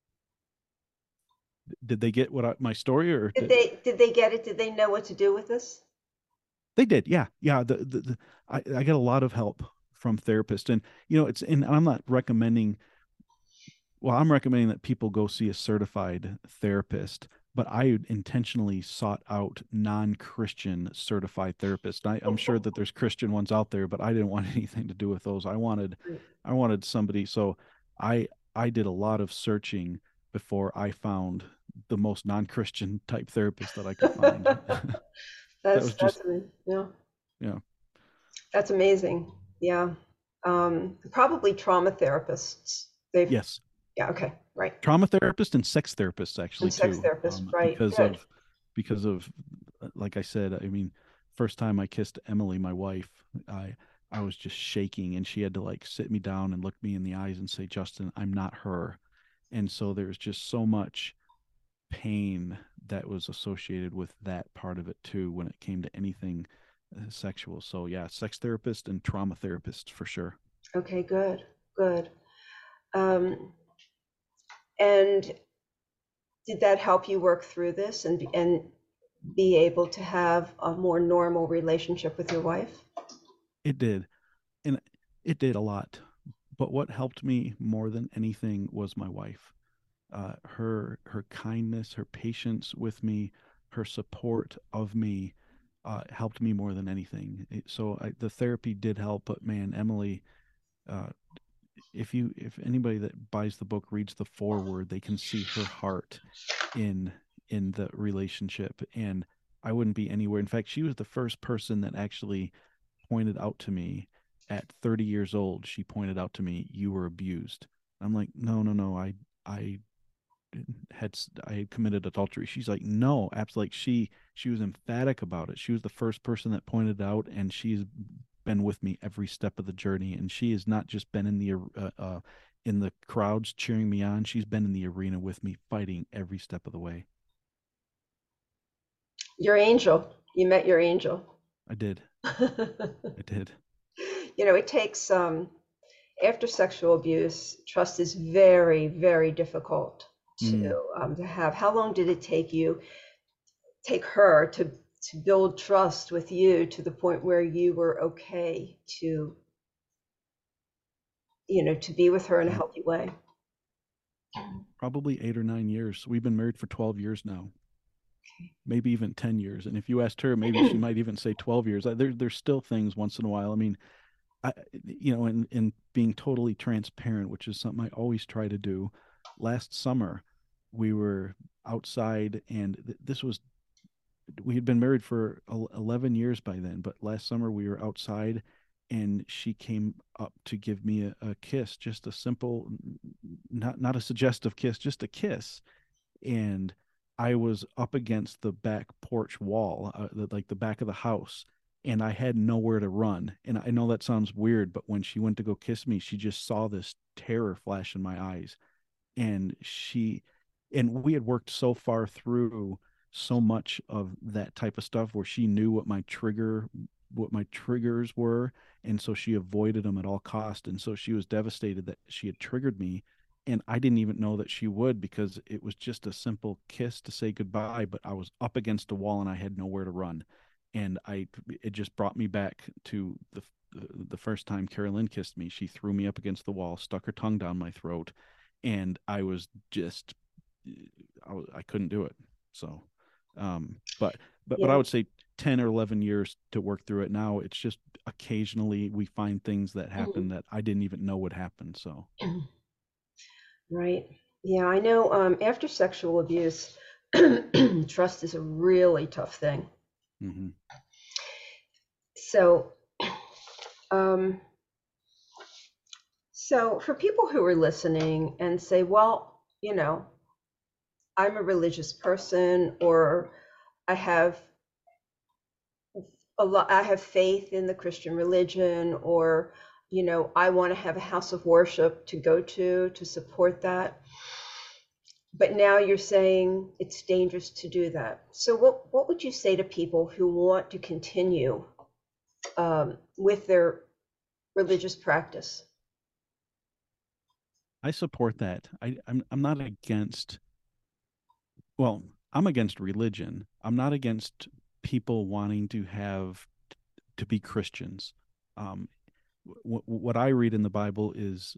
Did they get my story, or
Did they get it? Did they know what to do with this?
they did? Yeah, yeah. I get a lot of help from therapists, and it's, and I'm not recommending. Well, I'm recommending that people go see a certified therapist, but I intentionally sought out non-Christian certified therapists. I'm sure that there's Christian ones out there, but I didn't want anything to do with those. I wanted somebody. So I did a lot of searching before I found the most non-Christian type therapist that I could find. That was just,
Yeah,
yeah.
that's amazing. Yeah. Probably trauma therapists. They've
Yes.
Yeah, okay, right.
Trauma therapists and sex therapists
And
actually
sex
too,
therapists, right. Good.
because of like I said, I mean, first time I kissed Emily, my wife, I was just shaking, and she had to like sit me down and look me in the eyes and say, Justin, I'm not her. And so there's just so much pain that was associated with that part of it too when it came to anything sexual. So yeah, sex therapist and trauma therapist for sure.
Okay, good, good. Um, and did that help you work through this and be able to have a more normal relationship with your wife?
It did. And it did a lot. But what helped me more than anything was my wife. Her kindness, her patience with me, her support of me helped me more than anything. The therapy did help, but man, Emily, uh, if anybody that buys the book reads the foreword, they can see her heart in in the relationship, and I wouldn't be anywhere. In fact, she was the first person that actually pointed out to me at 30 years old. She pointed out to me, you were abused. I'm like, no, no, no. I I had committed adultery. She's like, no, absolutely. Like she was emphatic about it. She was the first person that pointed out, and she's been with me every step of the journey. And she has not just been in the crowds cheering me on. She's been in the arena with me, fighting every step of the way.
Your angel. You met your angel.
I did. I did.
It takes after sexual abuse, trust is very, very difficult
Mm,
to have. How long did it take her to build trust with you to the point where you were okay to be with her in a
yeah,
healthy way?
probably 8 or 9 years. We've been married for 12 years now, maybe even 10 years. And if you asked her, maybe she might even say 12 years. There's still things once in a while. I mean, in being totally transparent, which is something I always try to do. Last summer, we were outside, and we had been married for 11 years by then, but last summer we were outside, and she came up to give me a kiss, just a simple, not a suggestive kiss, just a kiss. And I was up against the back porch wall, like the back of the house, and I had nowhere to run. And I know that sounds weird, but when she went to go kiss me, she just saw this terror flash in my eyes. And and we had worked so far through so much of that type of stuff where she knew what my triggers were, and so she avoided them at all cost. And so she was devastated that she had triggered me, and I didn't even know that she would, because it was just a simple kiss to say goodbye, but I was up against a wall and I had nowhere to run. And I it just brought me back to the first time Carolyn kissed me. She threw me up against the wall, stuck her tongue down my throat, and I was just I couldn't do it. So but I
Yeah.
would say 10 or 11 years to work through it. Now it's just occasionally we find things that happen that I didn't even know would happen. So
Right. Yeah, I know after sexual abuse, trust is a really tough thing.
mhm.
So Um, so for people who are listening and say, well, I'm a religious person, or I have I have faith in the Christian religion, or I want to have a house of worship to go to support that. But now you're saying it's dangerous to do that. So what would you say to people who want to continue with their religious practice?
I support that. I'm not against, well, I'm against religion. I'm not against people wanting to be Christians. Um, what I read in the Bible is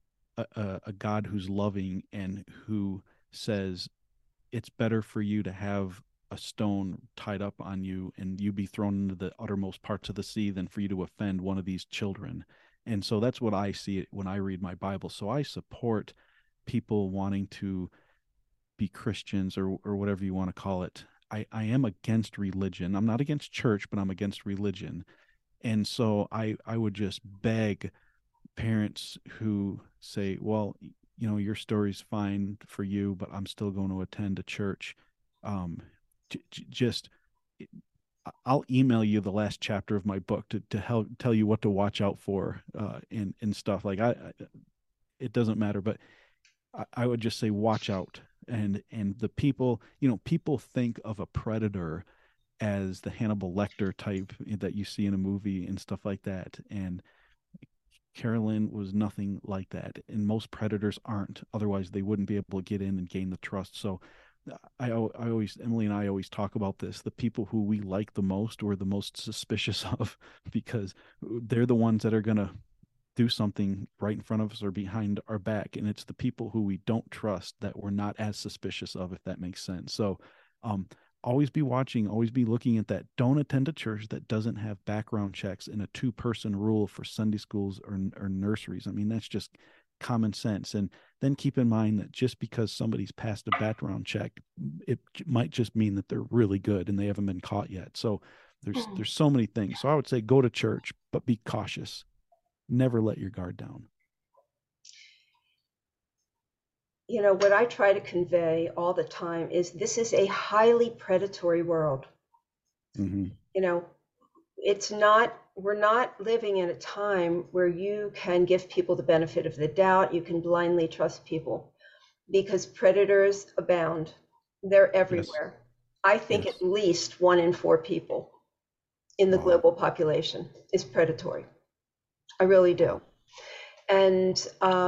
a God who's loving and who says it's better for you to have a stone tied up on you and you be thrown into the uttermost parts of the sea than for you to offend one of these children. And so that's what I see when I read my Bible. So I support people wanting to be Christians or whatever you want to call it. I am against religion. I'm not against church, but I'm against religion. And so I would just beg parents who say, well, your story's fine for you, but I'm still going to attend a church. Um, just, I'll email you the last chapter of my book to help tell you what to watch out for, and stuff like it doesn't matter, but I would just say, watch out. And the people, people think of a predator as the Hannibal Lecter type that you see in a movie and stuff like that. And Carolyn was nothing like that, and most predators aren't. Otherwise, they wouldn't be able to get in and gain the trust. So, I always, Emily and I always talk about this. The people who we like the most, we're the most suspicious of, because they're the ones that are gonna do something right in front of us or behind our back, and it's the people who we don't trust that we're not as suspicious of, if that makes sense. So, um, always be watching, always be looking at that. Don't attend a church that doesn't have background checks and a two-person rule for Sunday schools or nurseries. I mean, that's just common sense. And then keep in mind that just because somebody's passed a background check, it might just mean that they're really good and they haven't been caught yet. So there's so many things. So I would say go to church, but be cautious. Never let your guard down.
What I try to convey all the time is this is a highly predatory world.
Mm-hmm.
You know, we're not living in a time where you can give people the benefit of the doubt, you can blindly trust people, because predators abound. They're
Yes.
everywhere. I think at
Yes.
least 1 in 4 people in the
Wow.
global population is predatory. I really do.
Wow.
And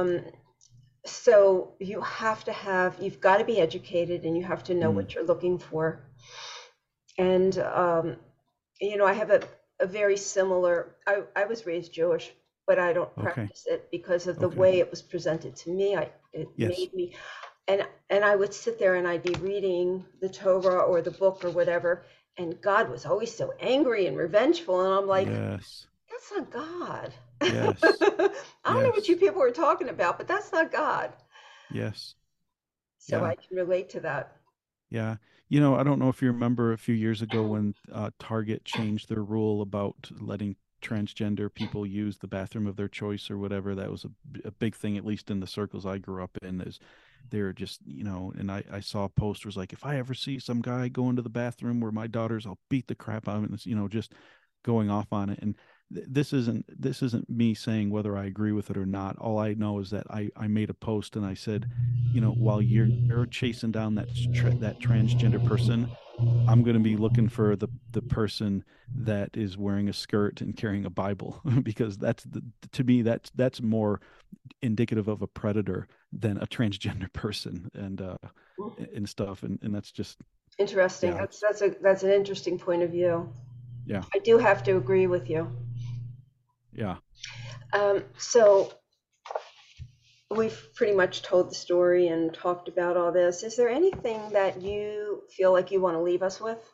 so you've got to be educated, and you have to know
Mm.
what you're looking for. And I have a very similar. I was raised Jewish, but I don't
Okay.
practice it because of the
Okay.
way it was presented to me. It
Yes.
made me, and I would sit there and I'd be reading the Torah or the book or whatever, and God was always so angry and revengeful, and I'm like,
Yes.
that's not God.
Yes.
I don't know what you
Yes.
people are talking about, but that's not God.
Yes.
So
Yeah.
I can relate to that.
Yeah. I don't know if you remember a few years ago when Target changed their rule about letting transgender people use the bathroom of their choice or whatever. That was a big thing, at least in the circles I grew up in, is they're just, and I saw posters like, if I ever see some guy go into the bathroom where my daughter's, I'll beat the crap out of him. It's, just going off on it. And this isn't me saying whether I agree with it or not. All I know is that I made a post and I said, while you're chasing down that transgender person, I'm going to be looking for the person that is wearing a skirt and carrying a Bible, because to me that's more indicative of a predator than a transgender person, and stuff, and that's just,
Interesting.
yeah.
That's an interesting point of view.
Yeah.
I do have to agree with you.
Yeah.
So we've pretty much told the story and talked about all this. Is there anything that you feel like you want to leave us with?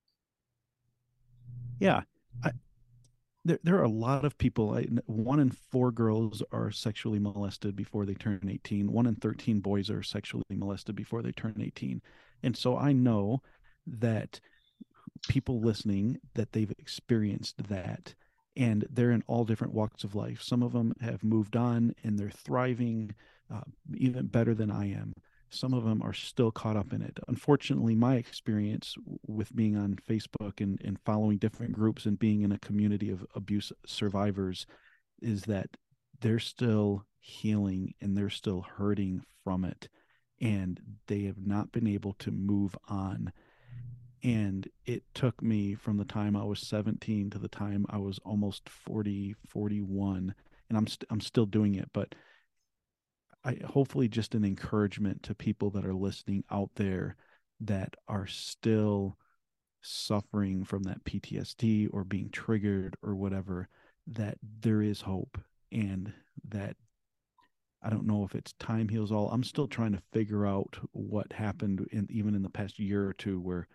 Yeah. I, there are a lot of people. 1 in 4 girls are sexually molested before they turn 18. 1 in 13 boys are sexually molested before they turn 18. And so I know that people listening, that they've experienced that, and they're in all different walks of life. Some of them have moved on and they're thriving, uh, even better than I am. Some of them are still caught up in it. Unfortunately, my experience with being on Facebook and following different groups and being in a community of abuse survivors is that they're still healing and they're still hurting from it. And they have not been able to move on. And it took me from the time I was 17 to the time I was almost 40, 41, and I'm still doing it, but I hopefully just an encouragement to people that are listening out there that are still suffering from that PTSD or being triggered or whatever, that there is hope, and that I don't know if it's time heals all. I'm still trying to figure out what happened even in the past year or two where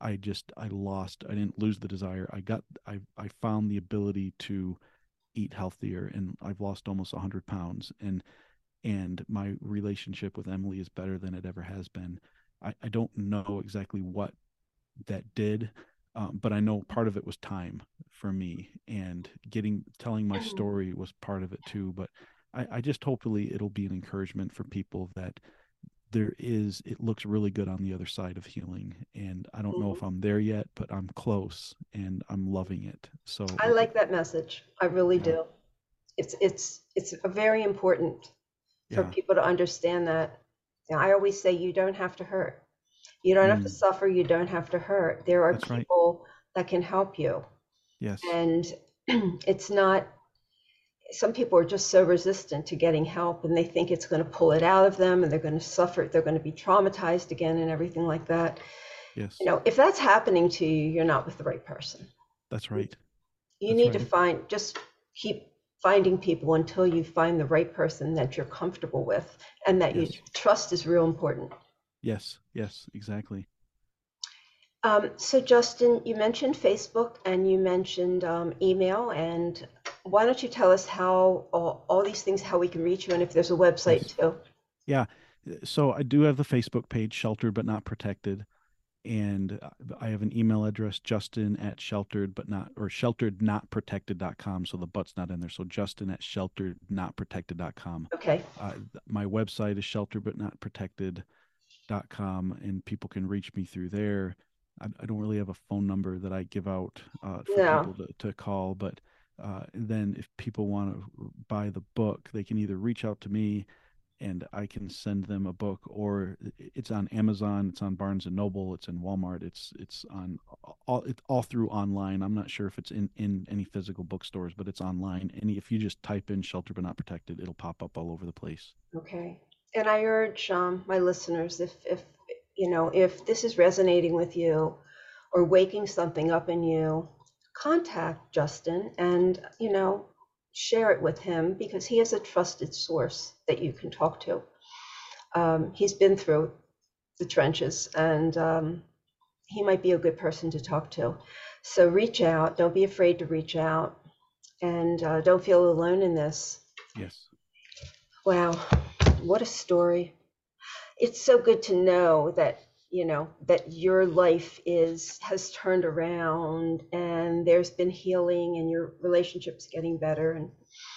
I didn't lose the desire. I found the ability to eat healthier, and I've lost almost 100 pounds, and my relationship with Emily is better than it ever has been. I don't know exactly what that did, but I know part of it was time for me, and telling my story was part of it too. But I just hopefully it'll be an encouragement for people that it looks really good on the other side of healing. And I don't know
Mhm.
if I'm there yet, but I'm close and I'm loving it. So
I like that message. I really
yeah,
do. It's a very important for
yeah,
people to understand that. I always say you don't have to hurt. You don't have to
mm,
suffer. You don't have to hurt. There are
that's right.
people that can help you.
Yes,
And it's not, some people are just so resistant to getting help and they think it's going to pull it out of them and they're going to suffer. They're going to be traumatized again and everything like that.
yes,
If that's happening to you, you're not with the right person.
that's right.
You
That's
need to
right.
just keep finding people until you find the right person that you're comfortable with and that you
Yes,
trust is real important.
yes, yes, exactly.
So Justin, you mentioned Facebook and you mentioned email, and why don't you tell us how all these things, how we can reach you, and if there's a website
Yes.
too.
Yeah. So I do have the Facebook page, Sheltered But Not Protected. And I have an email address, Justin at sheltered but not, or shelterednotprotected.com. So the but's not in there. So Justin at shelterednotprotected.com.
Okay.
My website is shelteredbutnotprotected.com, and people can reach me through there. I don't really have a phone number that I give out for
No.
people to call, but then if people want to buy the book, they can either reach out to me and I can send them a book, or it's on Amazon, it's on Barnes and Noble, it's in Walmart, it's on all through online. I'm not sure if it's in any physical bookstores, but it's online. And if you just type in "Shelter but Not Protected," it'll pop up all over the place.
Okay. And I urge my listeners, if this is resonating with you or waking something up in you, contact Justin and share it with him because he is a trusted source that you can talk to. He's been through the trenches and he might be a good person to talk to. So reach out. Don't be afraid to reach out and don't feel alone in this.
Yes.
Wow, what a story. It's so good to know that that your life is has turned around and there's been healing and your relationship's getting better. And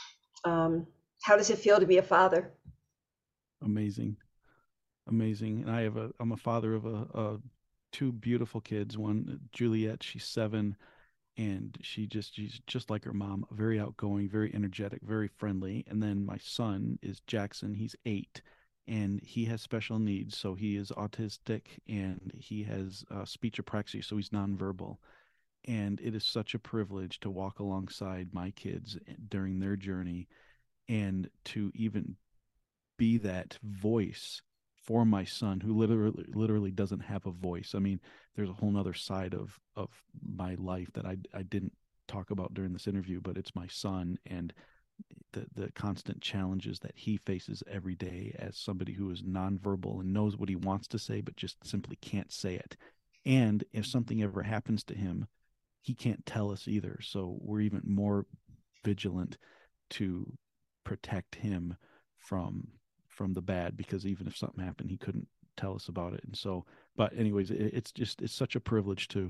how does it feel to be a father?
Amazing. Amazing. And I'm a father of two beautiful kids. One, Juliet, she's 7, and she's just like her mom, very outgoing, very energetic, very friendly. And then my son is Jackson. He's 8, and he has special needs. So he is autistic and he has speech apraxia, so he's nonverbal. And it is such a privilege to walk alongside my kids during their journey, and to even be that voice for my son, who literally doesn't have a voice. I mean, there's a whole nother side of my life that I didn't talk about during this interview, but it's my son and the constant challenges that he faces every day as somebody who is nonverbal and knows what he wants to say but just simply can't say it. And if something ever happens to him, he can't tell us either. So we're even more vigilant to protect him from from the bad, because even if something happened, he couldn't tell us about it. And so, but anyways, it's such a privilege to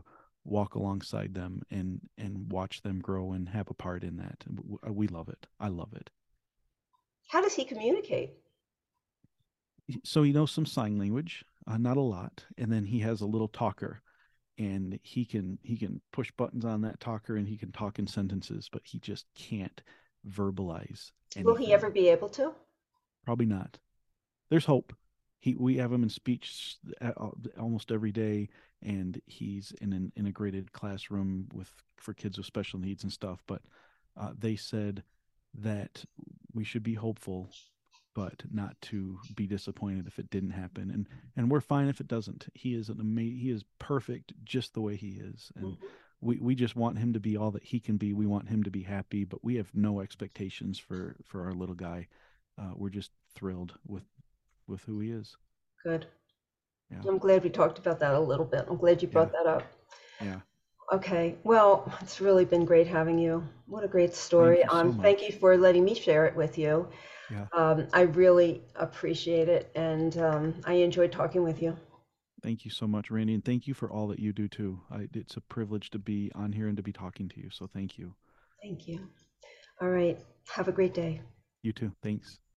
walk alongside them and watch them grow and have a part in that. We love it. I love it.
How does he communicate?
So he knows some sign language, not a lot, and then he has a little talker, and he can push buttons on that talker, and he can talk in sentences, but he just can't verbalize
Will he ever
anything.
be able to?
Probably not. There's hope. We have him in speech almost every day, and he's in an integrated classroom with for kids with special needs and stuff. But they said that we should be hopeful, but not to be disappointed if it didn't happen. And we're fine if it doesn't. He is perfect just the way he is, and
Mhm.
we just want him to be all that he can be. We want him to be happy, but we have no expectations for our little guy. We're just thrilled with who he is.
Good.
Yeah,
I'm glad we talked about that a little bit. I'm glad you
yeah,
brought that up.
yeah.
Okay. Well, it's really been great having you. What a great story.
Thank you so
Thank you
much.
for letting me share it with you.
Yeah,
I really appreciate it, and I enjoyed talking with you.
thank you so much, Randy, and thank you for all that you do too. It's a privilege to be on here and to be talking to you. So thank you.
Thank you. All right. Have a great day.
You too. Thanks.